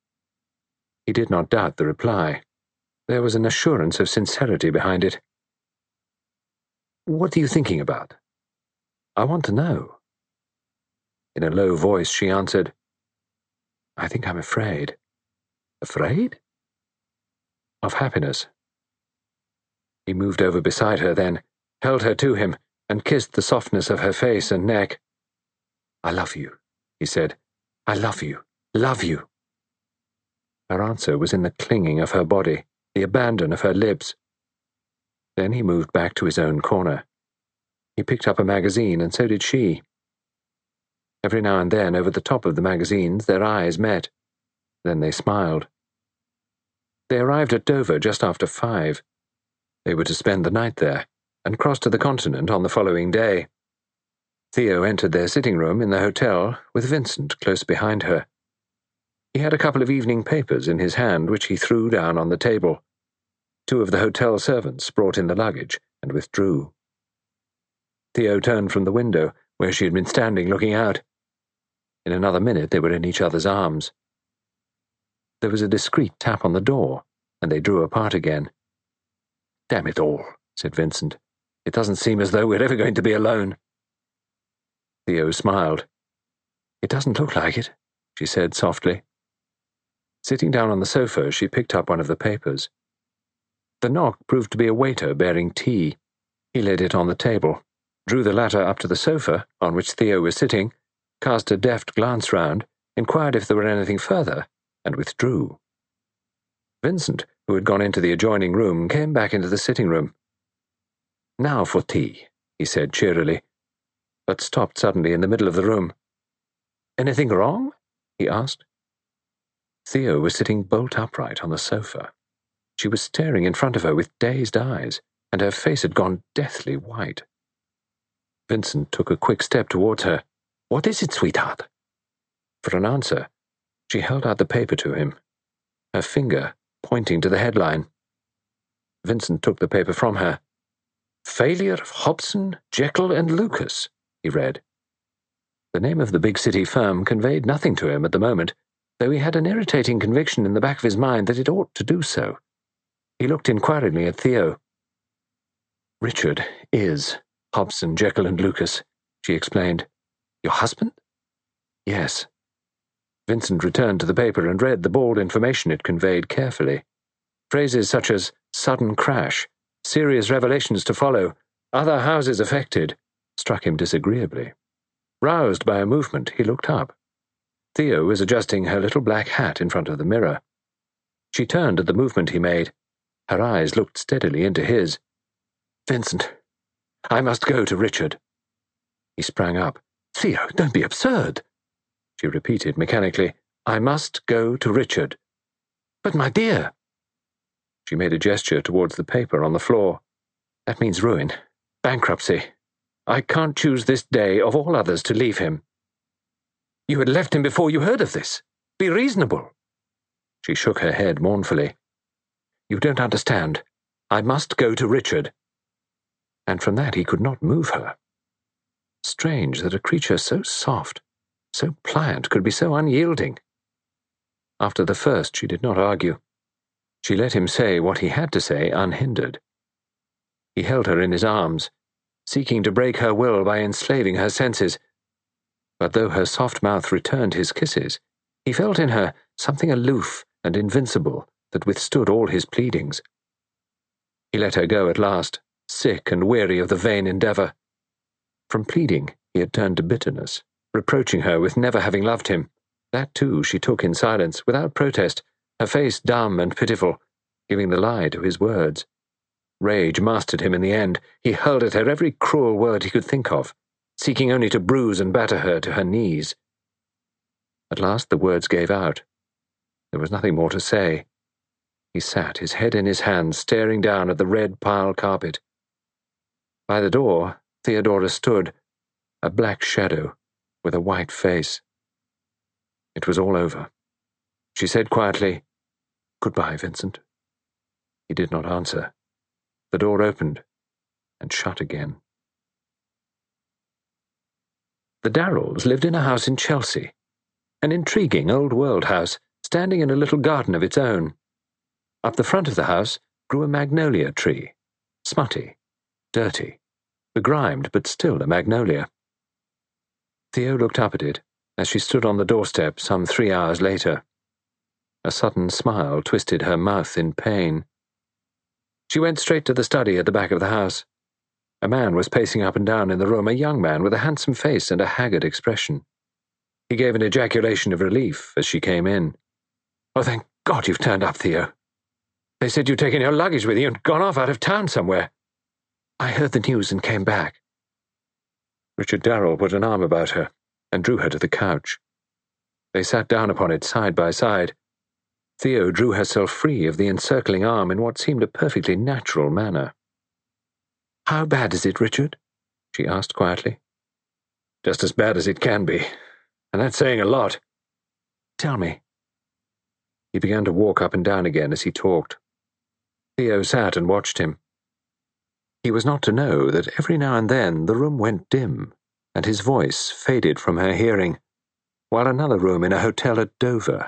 He did not doubt the reply. There was an assurance of sincerity behind it. "What are you thinking about? I want to know." In a low voice she answered, "I think I'm afraid." "Afraid?" "Of happiness." He moved over beside her then, held her to him, and kissed the softness of her face and neck. "I love you," he said. "I love you, love you." Her answer was in the clinging of her body, the abandon of her lips. Then he moved back to his own corner. He picked up a magazine, and so did she. Every now and then, over the top of the magazines, their eyes met. Then they smiled. They arrived at Dover just after 5. They were to spend the night there, and cross to the continent on the following day. Theo entered their sitting room in the hotel, with Vincent close behind her. He had a couple of evening papers in his hand, which he threw down on the table. 2 of the hotel servants brought in the luggage and withdrew. Theo turned from the window, where she had been standing looking out. In another minute they were in each other's arms. There was a discreet tap on the door, and they drew apart again. "Damn it all," said Vincent. "It doesn't seem as though we're ever going to be alone." Theo smiled. "It doesn't look like it," she said softly. Sitting down on the sofa, she picked up one of the papers. The knock proved to be a waiter bearing tea. He laid it on the table, drew the latter up to the sofa, on which Theo was sitting, cast a deft glance round, inquired if there were anything further, and withdrew. Vincent, who had gone into the adjoining room, came back into the sitting room. "Now for tea," he said cheerily, but stopped suddenly in the middle of the room. "Anything wrong?" he asked. Theo was sitting bolt upright on the sofa. She was staring in front of her with dazed eyes, and her face had gone deathly white. Vincent took a quick step towards her. "What is it, sweetheart?" For an answer, she held out the paper to him, her finger pointing to the headline. Vincent took the paper from her. "Failure of Hobson, Jekyll and Lucas," he read. The name of the big city firm conveyed nothing to him at the moment, though he had an irritating conviction in the back of his mind that it ought to do so. He looked inquiringly at Theo. "Richard is Hobson, Jekyll and Lucas," she explained. "Your husband?" "Yes." Vincent returned to the paper and read the bald information it conveyed carefully. Phrases such as "sudden crash," "serious revelations to follow," "other houses affected," struck him disagreeably. Roused by a movement, he looked up. Theo was adjusting her little black hat in front of the mirror. She turned at the movement he made. Her eyes looked steadily into his. "Vincent, I must go to Richard." He sprang up. "Theo, don't be absurd," she repeated mechanically. "I must go to Richard." "But, my dear—" She made a gesture towards the paper on the floor. "That means ruin, bankruptcy. I can't choose this day of all others to leave him." "You had left him before you heard of this. Be reasonable." She shook her head mournfully. "You don't understand. I must go to Richard." And from that he could not move her. Strange that a creature so soft, so pliant, could be so unyielding. After the first, she did not argue. She let him say what he had to say unhindered. He held her in his arms, seeking to break her will by enslaving her senses. But though her soft mouth returned his kisses, he felt in her something aloof and invincible that withstood all his pleadings. He let her go at last, sick and weary of the vain endeavour. From pleading, he had turned to bitterness, reproaching her with never having loved him. That, too, she took in silence, without protest, her face dumb and pitiful, giving the lie to his words. Rage mastered him in the end. He hurled at her every cruel word he could think of, seeking only to bruise and batter her to her knees. At last the words gave out. There was nothing more to say. He sat, his head in his hands, staring down at the red pile carpet. By the door, Theodora stood, a black shadow, with a white face. It was all over. She said quietly, "Goodbye, Vincent." He did not answer. The door opened and shut again. The Darrells lived in a house in Chelsea, an intriguing old-world house standing in a little garden of its own. Up the front of the house grew a magnolia tree, smutty, dirty, begrimed, but still a magnolia. Theo looked up at it as she stood on the doorstep some 3 hours later. A sudden smile twisted her mouth in pain. She went straight to the study at the back of the house. A man was pacing up and down in the room, a young man with a handsome face and a haggard expression. He gave an ejaculation of relief as she came in. "Oh, thank God you've turned up, Theo. They said you'd taken your luggage with you and gone off out of town somewhere." "I heard the news and came back." Richard Darrell put an arm about her and drew her to the couch. They sat down upon it side by side. Theo drew herself free of the encircling arm in what seemed a perfectly natural manner. "How bad is it, Richard?" she asked quietly. "Just as bad as it can be, and that's saying a lot." "Tell me." He began to walk up and down again as he talked. Theo sat and watched him. He was not to know that every now and then the room went dim, and his voice faded from her hearing, while another room in a hotel at Dover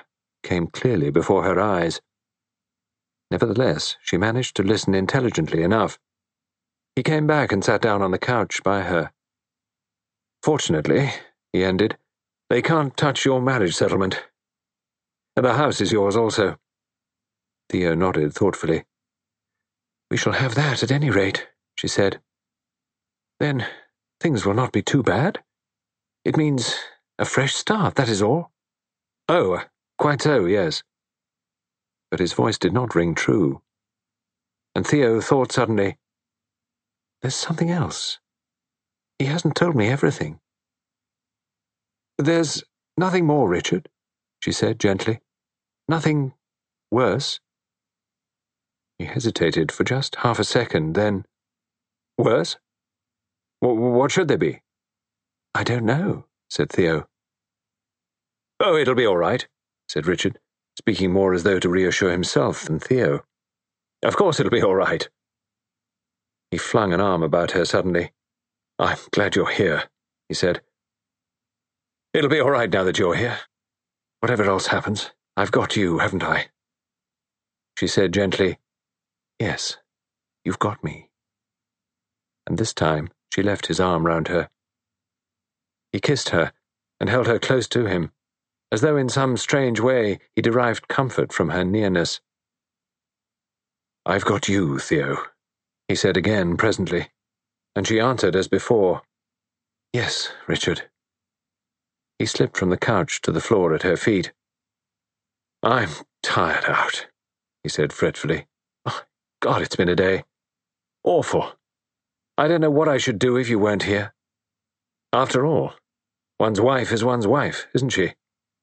came clearly before her eyes. Nevertheless, she managed to listen intelligently enough. He came back and sat down on the couch by her. "Fortunately," he ended, "they can't touch your marriage settlement. And the house is yours also." Theo nodded thoughtfully. "We shall have that at any rate," she said. "Then things will not be too bad? It means a fresh start, that is all." "Oh, quite so, yes." But his voice did not ring true. And Theo thought suddenly, "There's something else. He hasn't told me everything." "There's nothing more, Richard," she said gently. "Nothing worse?" He hesitated for just half a second, then, "Worse? What should there be?" "I don't know," said Theo. "Oh, it'll be all right," said Richard, speaking more as though to reassure himself than Theo. "Of course it'll be all right." He flung an arm about her suddenly. "I'm glad you're here," he said. "It'll be all right now that you're here. Whatever else happens, I've got you, haven't I?" She said gently, "Yes, you've got me." And this time she left his arm round her. He kissed her and held her close to him, as though in some strange way he derived comfort from her nearness. "I've got you, Theo," he said again presently, and she answered as before, "Yes, Richard." He slipped from the couch to the floor at her feet. "I'm tired out," he said fretfully. "Oh, God, it's been a day. Awful. I don't know what I should do if you weren't here. After all, one's wife is one's wife, isn't she?"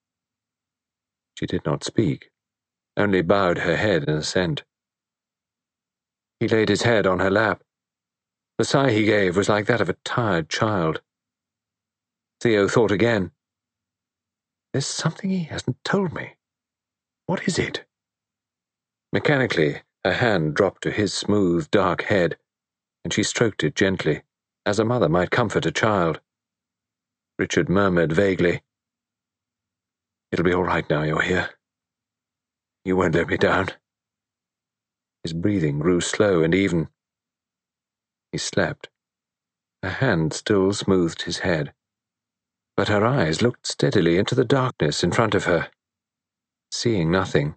She did not speak, only bowed her head in assent. He laid his head on her lap. The sigh he gave was like that of a tired child. Theo thought again. "There's something he hasn't told me. What is it?" Mechanically, her hand dropped to his smooth, dark head, and she stroked it gently, as a mother might comfort a child. Richard murmured vaguely, "It'll be all right now you're here. You won't let me down." His breathing grew slow and even. He slept. Her hand still smoothed his head, but her eyes looked steadily into the darkness in front of her, seeing nothing.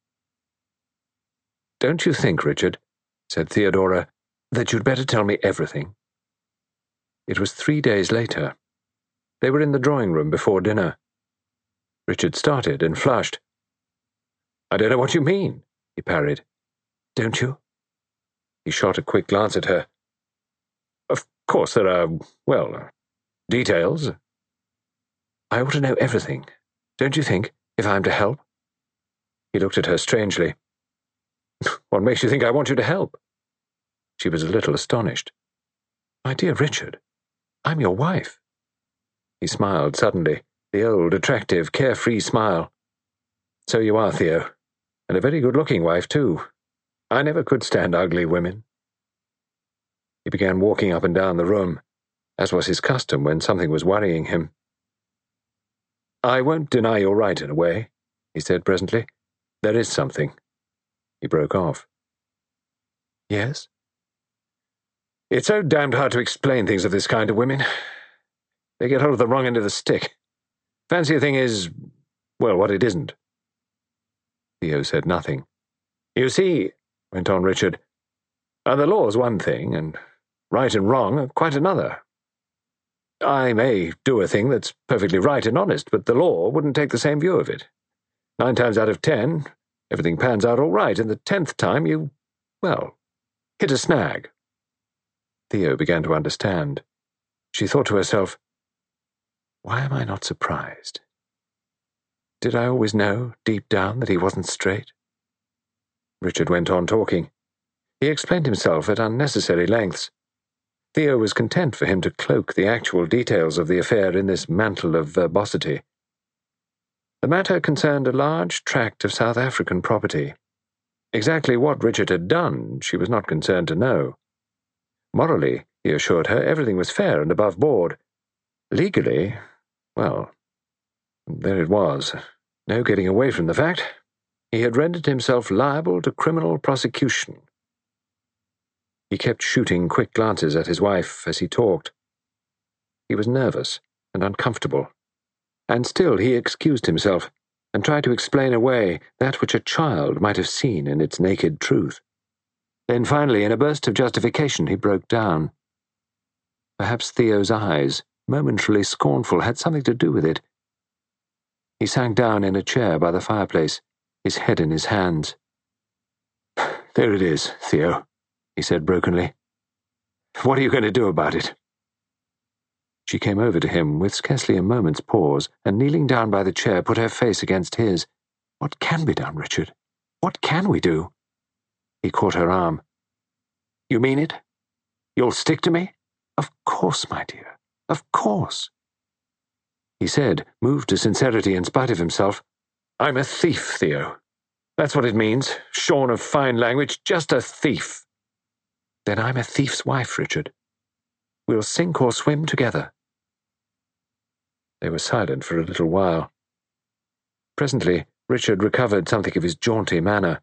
"Don't you think, Richard," said Theodora, "that you'd better tell me everything?" It was 3 days later. They were in the drawing room before dinner. Richard started and flushed. "I don't know what you mean," he parried. "Don't you?" He shot a quick glance at her. "Of course there are, well, details." "I ought to know everything, don't you think, if I'm to help?" He looked at her strangely. "What makes you think I want you to help?" She was a little astonished. "My dear Richard, I'm your wife." He smiled suddenly, the old, attractive, carefree smile. "So you are, Theo, and a very good-looking wife, too. I never could stand ugly women." He began walking up and down the room, as was his custom when something was worrying him. "I won't deny you're right in a way," he said presently. "There is something." He broke off. "Yes?" "It's so damned hard to explain things of this kind to women. They get hold of the wrong end of the stick. Fancy a thing is, well, what it isn't." Theo said nothing. "You see," went on Richard, "the law's one thing, and right and wrong are quite another. I may do a thing that's perfectly right and honest, but the law wouldn't take the same view of it. 9 times out of 10, everything pans out all right, and the 10th time you, well, hit a snag." Theo began to understand. She thought to herself, "Why am I not surprised? Did I always know, deep down, that he wasn't straight?" Richard went on talking. He explained himself at unnecessary lengths. Theo was content for him to cloak the actual details of the affair in this mantle of verbosity. The matter concerned a large tract of South African property. Exactly what Richard had done, she was not concerned to know. Morally, he assured her, everything was fair and above board. Legally, well, there it was. No getting away from the fact. He had rendered himself liable to criminal prosecution. He kept shooting quick glances at his wife as he talked. He was nervous and uncomfortable, and still he excused himself and tried to explain away that which a child might have seen in its naked truth. Then finally, in a burst of justification, he broke down. Perhaps Theo's eyes, momentarily scornful, had something to do with it. He sank down in a chair by the fireplace, his head in his hands. "There it is, Theo," he said brokenly. "What are you going to do about it?" She came over to him with scarcely a moment's pause, and kneeling down by the chair, put her face against his. "What can be done, Richard? What can we do?" He caught her arm. "You mean it? You'll stick to me?" "Of course, my dear. Of course." He said, moved to sincerity in spite of himself, "I'm a thief, Theo. That's what it means. Shorn of fine language, just a thief." "Then I'm a thief's wife, Richard. We'll sink or swim together." They were silent for a little while. Presently, Richard recovered something of his jaunty manner.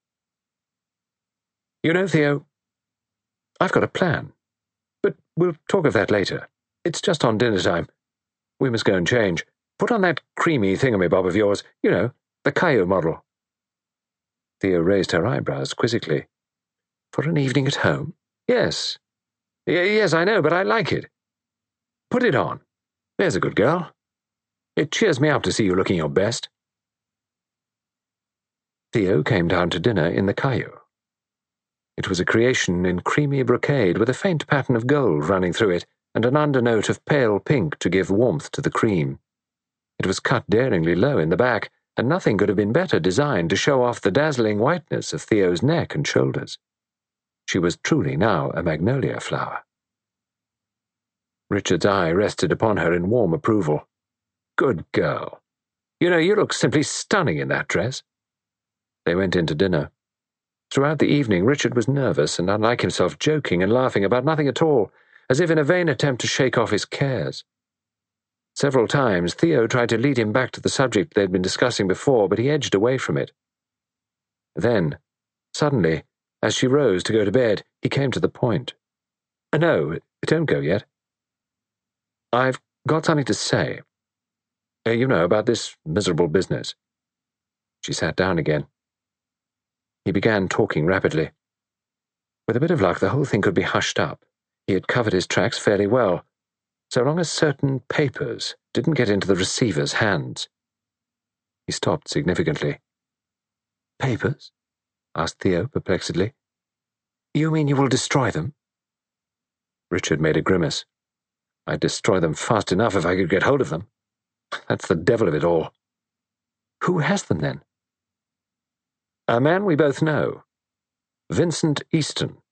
"You know, Theo, I've got a plan. But we'll talk of that later. It's just on dinner time. We must go and change. Put on that creamy thingamabob of yours, you know, the Caillou model." Theo raised her eyebrows quizzically. "For an evening at home?" "Yes. Yes, I know, but I like it. Put it on. There's a good girl. It cheers me up to see you looking your best." Theo came down to dinner in the Caillou. It was a creation in creamy brocade with a faint pattern of gold running through it and an undernote of pale pink to give warmth to the cream. It was cut daringly low in the back, and nothing could have been better designed to show off the dazzling whiteness of Theo's neck and shoulders. She was truly now a magnolia flower. Richard's eye rested upon her in warm approval. "Good girl. You know, you look simply stunning in that dress." They went into dinner. Throughout the evening, Richard was nervous and unlike himself, joking and laughing about nothing at all, as if in a vain attempt to shake off his cares. Several times, Theo tried to lead him back to the subject they had been discussing before, but he edged away from it. Then, suddenly, as she rose to go to bed, he came to the point. "No, don't go yet. I've got something to say. You know, about this miserable business." She sat down again. He began talking rapidly. With a bit of luck, the whole thing could be hushed up. He had covered his tracks fairly well, so long as certain papers didn't get into the receiver's hands. He stopped significantly. "Papers?" asked Theo perplexedly. "You mean you will destroy them?" Richard made a grimace. "I'd destroy them fast enough if I could get hold of them. That's the devil of it all." "Who has them, then?" "A man we both know. Vincent Easton."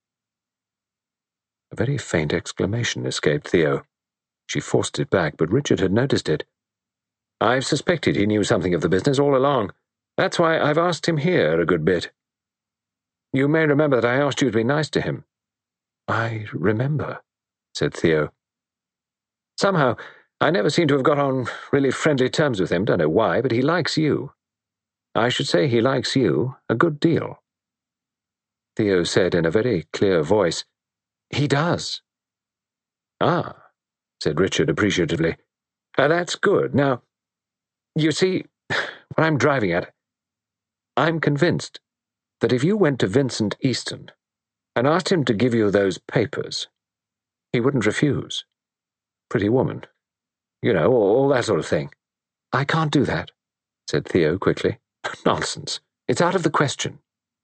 A very faint exclamation escaped Theo. She forced it back, but Richard had noticed it. "I've suspected he knew something of the business all along. That's why I've asked him here a good bit. You may remember that I asked you to be nice to him." "I remember," said Theo. "Somehow, I never seem to have got on really friendly terms with him. Don't know why, but he likes you. I should say he likes you a good deal." Theo said in a very clear voice, "He does." "Ah," said Richard appreciatively. "That's good. Now, you see, what I'm driving at, I'm convinced that if you went to Vincent Easton and asked him to give you those papers, he wouldn't refuse. Pretty woman. You know, all that sort of thing." "I can't do that," said Theo quickly. "Nonsense. It's out of the question."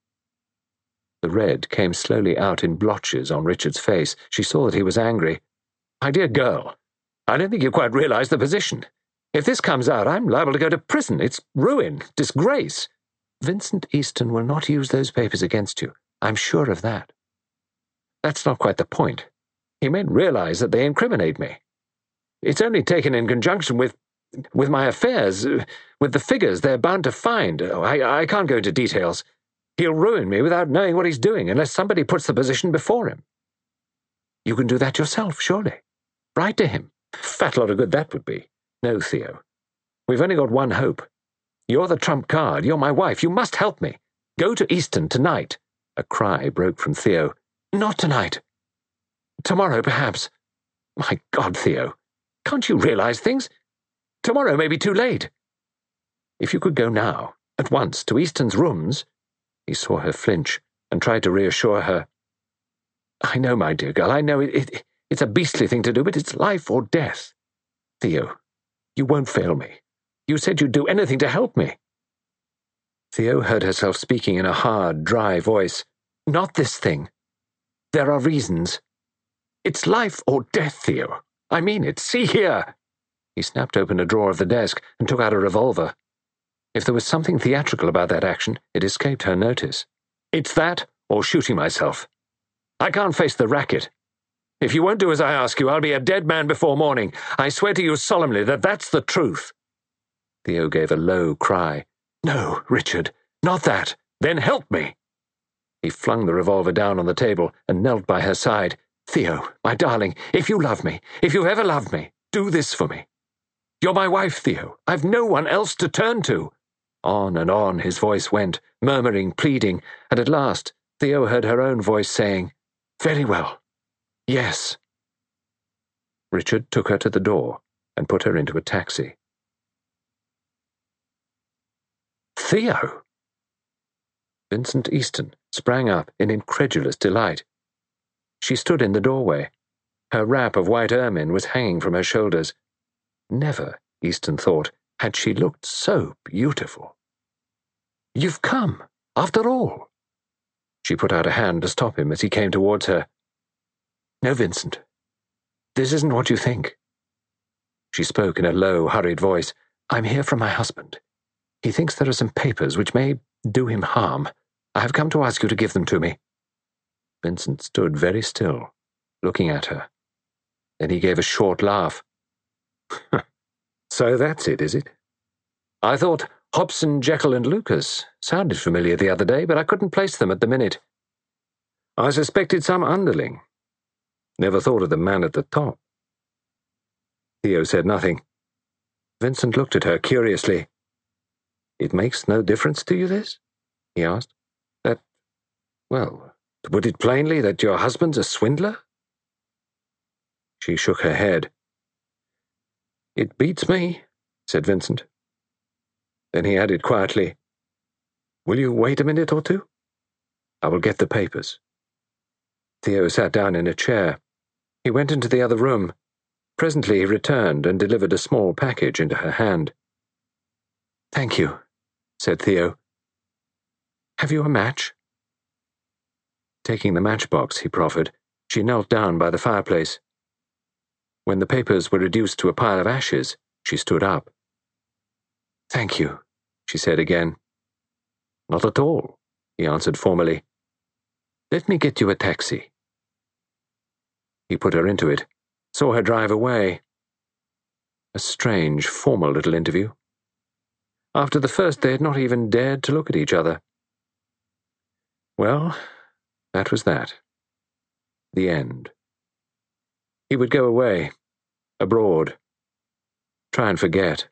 The red came slowly out in blotches on Richard's face. She saw that he was angry. "My dear girl, I don't think you quite realize the position. If this comes out, I'm liable to go to prison. It's ruin, disgrace." "Vincent Easton will not use those papers against you. I'm sure of that." "That's not quite the point. He mayn't realize that they incriminate me. It's only taken in conjunction with my affairs, with the figures they're bound to find. Oh, I can't go into details. He'll ruin me without knowing what he's doing unless somebody puts the position before him." "You can do that yourself, surely. Write to him." "Fat lot of good that would be. No, Theo. We've only got one hope. You're the trump card. You're my wife. You must help me. Go to Easton tonight." A cry broke from Theo. "Not tonight. Tomorrow, perhaps." "My God, Theo, can't you realize things? Tomorrow may be too late. If you could go now, at once, to Easton's rooms—" He saw her flinch and tried to reassure her. "I know, my dear girl, I know it's a beastly thing to do, but it's life or death. Theo, you won't fail me. You said you'd do anything to help me." Theo heard herself speaking in a hard, dry voice. "Not this thing. There are reasons. It's life or death, Theo. I mean it. See here." He snapped open a drawer of the desk and took out a revolver. If there was something theatrical about that action, it escaped her notice. "It's that, or shooting myself. I can't face the racket. If you won't do as I ask you, I'll be a dead man before morning. I swear to you solemnly that that's the truth." Theo gave a low cry. "No, Richard, not that. Then help me." He flung the revolver down on the table and knelt by her side. "Theo, my darling, if you love me, if you've ever loved me, do this for me. You're my wife, Theo. I've no one else to turn to." On and on his voice went, murmuring, pleading, and at last Theo heard her own voice saying, "Very well. Yes." Richard took her to the door and put her into a taxi. "Theo!" Vincent Easton sprang up in incredulous delight. She stood in the doorway. Her wrap of white ermine was hanging from her shoulders. Never, Easton thought, had she looked so beautiful. "You've come, after all." She put out a hand to stop him as he came towards her. "No, Vincent. This isn't what you think." She spoke in a low, hurried voice. "I'm here from my husband. He thinks there are some papers which may do him harm. I have come to ask you to give them to me." Vincent stood very still, looking at her. Then he gave a short laugh. "So that's it, is it? I thought Hobson, Jekyll and Lucas sounded familiar the other day, but I couldn't place them at the minute. I suspected some underling. Never thought of the man at the top." Theo said nothing. Vincent looked at her curiously. "It makes no difference to you, this?" he asked. To put it plainly, that your husband's a swindler?" She shook her head. "It beats me," said Vincent. Then he added quietly, "Will you wait a minute or two? I will get the papers." Theo sat down in a chair. He went into the other room. Presently he returned and delivered a small package into her hand. "Thank you," said Theo. "Have you a match?" Taking the matchbox he proffered, she knelt down by the fireplace. When the papers were reduced to a pile of ashes, she stood up. "Thank you," she said again. "Not at all," he answered formally. "Let me get you a taxi." He put her into it, saw her drive away. A strange, formal little interview. After the first they had not even dared to look at each other. Well, that was that. The end. He would go away, abroad, try and forget.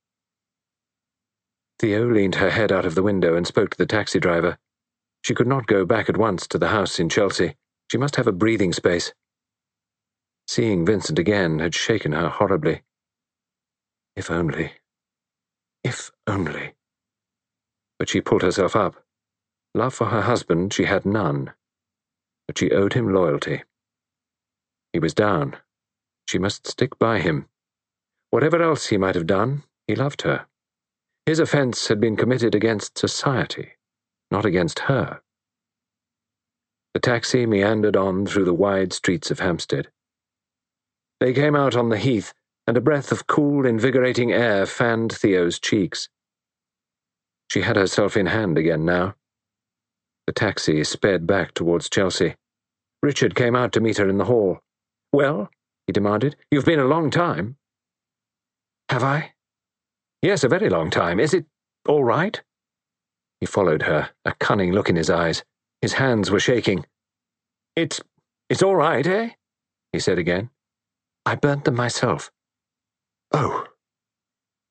Theo leaned her head out of the window and spoke to the taxi driver. She could not go back at once to the house in Chelsea. She must have a breathing space. Seeing Vincent again had shaken her horribly. If only. If only. But she pulled herself up. Love for her husband she had none. But she owed him loyalty. He was down. She must stick by him. Whatever else he might have done, he loved her. His offence had been committed against society, not against her. The taxi meandered on through the wide streets of Hampstead. They came out on the heath, and a breath of cool, invigorating air fanned Theo's cheeks. She had herself in hand again now. The taxi sped back towards Chelsea. Richard came out to meet her in the hall. "Well?" he demanded. "You've been a long time." "Have I?" "Yes, a very long time. Is it all right?" He followed her, a cunning look in his eyes. His hands were shaking. It's all right, eh?" he said again. "I burnt them myself." "Oh."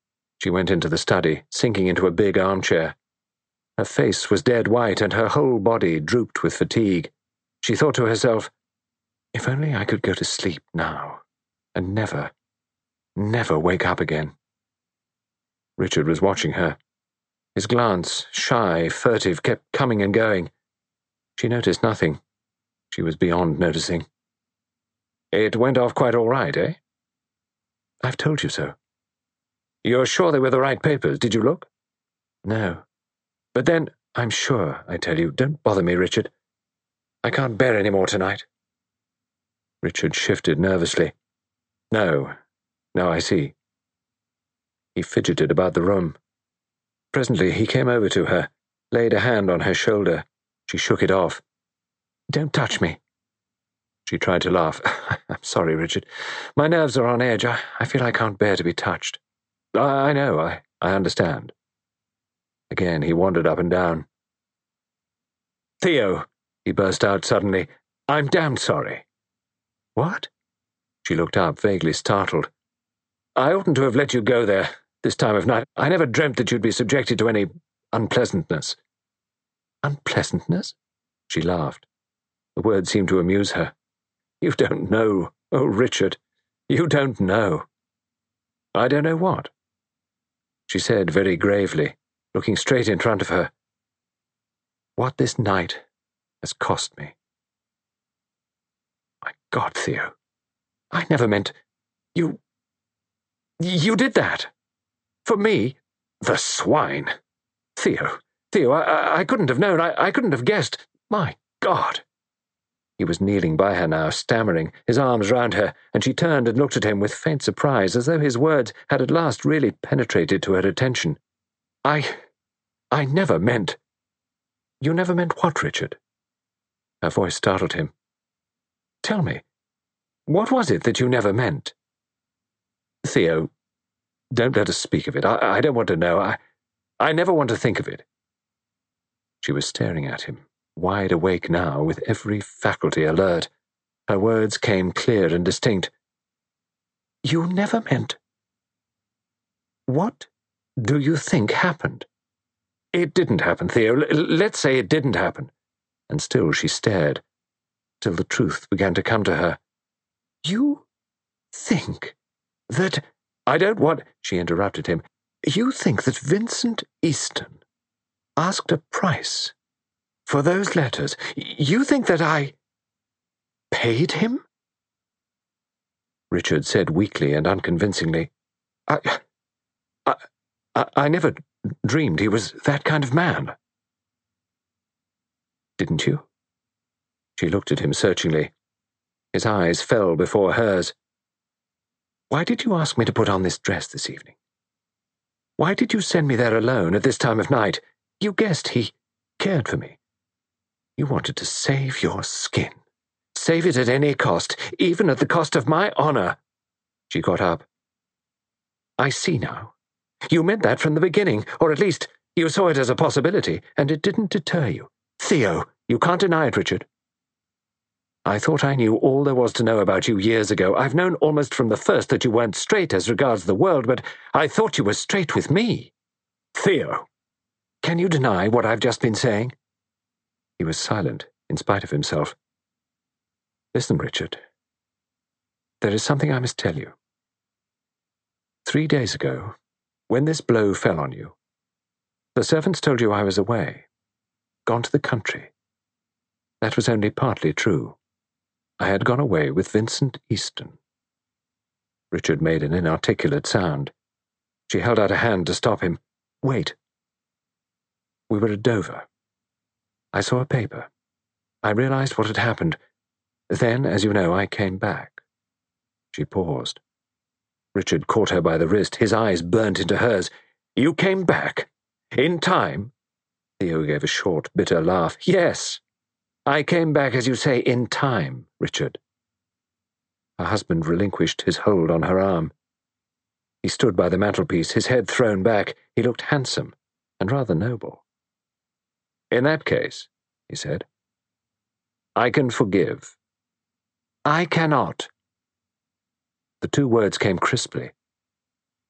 She went into the study, sinking into a big armchair. Her face was dead white, and her whole body drooped with fatigue. She thought to herself, if only I could go to sleep now, and never wake up again. Richard was watching her. His glance, shy, furtive, kept coming and going. She noticed nothing. She was beyond noticing. It went off quite all right, eh? I've told you so. You're sure they were the right papers? Did you look? No. But then, I'm sure, I tell you. Don't bother me, Richard. I can't bear any more tonight. Richard shifted nervously. No, I see. He fidgeted about the room. Presently he came over to her, laid a hand on her shoulder. She shook it off. Don't touch me. She tried to laugh. I'm sorry, Richard. My nerves are on edge. I feel I can't bear to be touched. I know, I understand. Again he wandered up and down. Theo, he burst out suddenly, I'm damned sorry. What? She looked up, vaguely startled. I oughtn't to have let you go there this time of night. I never dreamt that you'd be subjected to any unpleasantness. Unpleasantness? She laughed. The word seemed to amuse her. You don't know. Oh, Richard, you don't know. I don't know what? She said very gravely, looking straight in front of her. What this night has cost me. My God, Theo, I never meant... You did that. For me? The swine. Theo, I couldn't have known. I couldn't have guessed. My God. He was kneeling by her now, stammering, his arms round her, and she turned and looked at him with faint surprise, as though his words had at last really penetrated to her attention. I never meant... You never meant what, Richard? Her voice startled him. Tell me, what was it that you never meant? Theo, don't let us speak of it. I don't want to know. I never want to think of it. She was staring at him, wide awake now, with every faculty alert. Her words came clear and distinct. You never meant... What do you think happened? It didn't happen, Theo. Let's say it didn't happen. And still she stared, till the truth began to come to her. You think that... I don't want... She interrupted him. You think that Vincent Easton asked a price for those letters? You think that I paid him? Richard said weakly and unconvincingly, I never dreamed he was that kind of man. Didn't you? She looked at him searchingly. His eyes fell before hers. Why did you ask me to put on this dress this evening? Why did you send me there alone at this time of night? You guessed he cared for me. You wanted to save your skin. Save it at any cost, even at the cost of my honor. She got up. I see now. You meant that from the beginning, or at least you saw it as a possibility, and it didn't deter you. Theo, you can't deny it, Richard. I thought I knew all there was to know about you years ago. I've known almost from the first that you weren't straight as regards the world, but I thought you were straight with me. Theo, can you deny what I've just been saying? He was silent, in spite of himself. Listen, Richard. There is something I must tell you. 3 days ago, when this blow fell on you, the servants told you I was away, gone to the country. That was only partly true. I had gone away with Vincent Easton. Richard made an inarticulate sound. She held out a hand to stop him. Wait. We were at Dover. I saw a paper. I realized what had happened. Then, as you know, I came back. She paused. Richard caught her by the wrist. His eyes burnt into hers. You came back? In time? Theo gave a short, bitter laugh. Yes. I came back, as you say, in time, Richard. Her husband relinquished his hold on her arm. He stood by the mantelpiece, his head thrown back. He looked handsome and rather noble. In that case, he said, I can forgive. I cannot. The two words came crisply.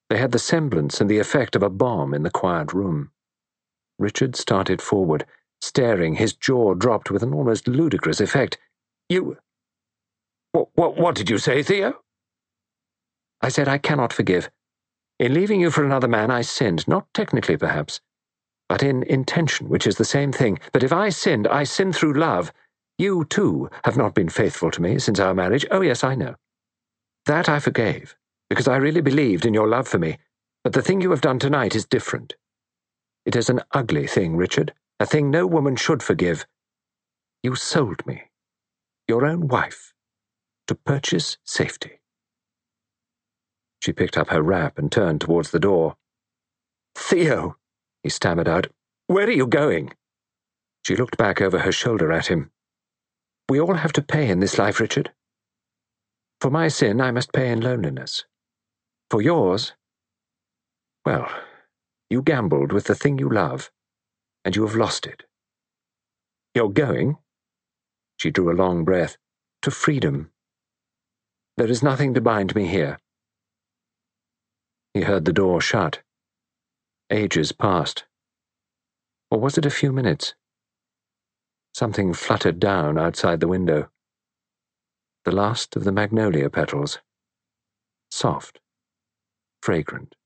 They had the semblance and the effect of a bomb in the quiet room. Richard started forward, staring, his jaw dropped with an almost ludicrous effect. "You... What did you say, Theo?" "I said I cannot forgive. In leaving you for another man, I sinned, not technically perhaps, but in intention, which is the same thing. But if I sinned through love. You, too, have not been faithful to me since our marriage. Oh, yes, I know. That I forgave, because I really believed in your love for me. But the thing you have done tonight is different. It is an ugly thing, Richard, a thing no woman should forgive. You sold me, your own wife, to purchase safety." She picked up her wrap and turned towards the door. "Theo," he stammered out, "where are you going?" She looked back over her shoulder at him. "We all have to pay in this life, Richard. For my sin, I must pay in loneliness. For yours, well, you gambled with the thing you love, and you have lost it. You're going," she drew a long breath, "to freedom. There is nothing to bind me here." He heard the door shut. Ages passed. Or was it a few minutes? Something fluttered down outside the window. The last of the magnolia petals. Soft, fragrant.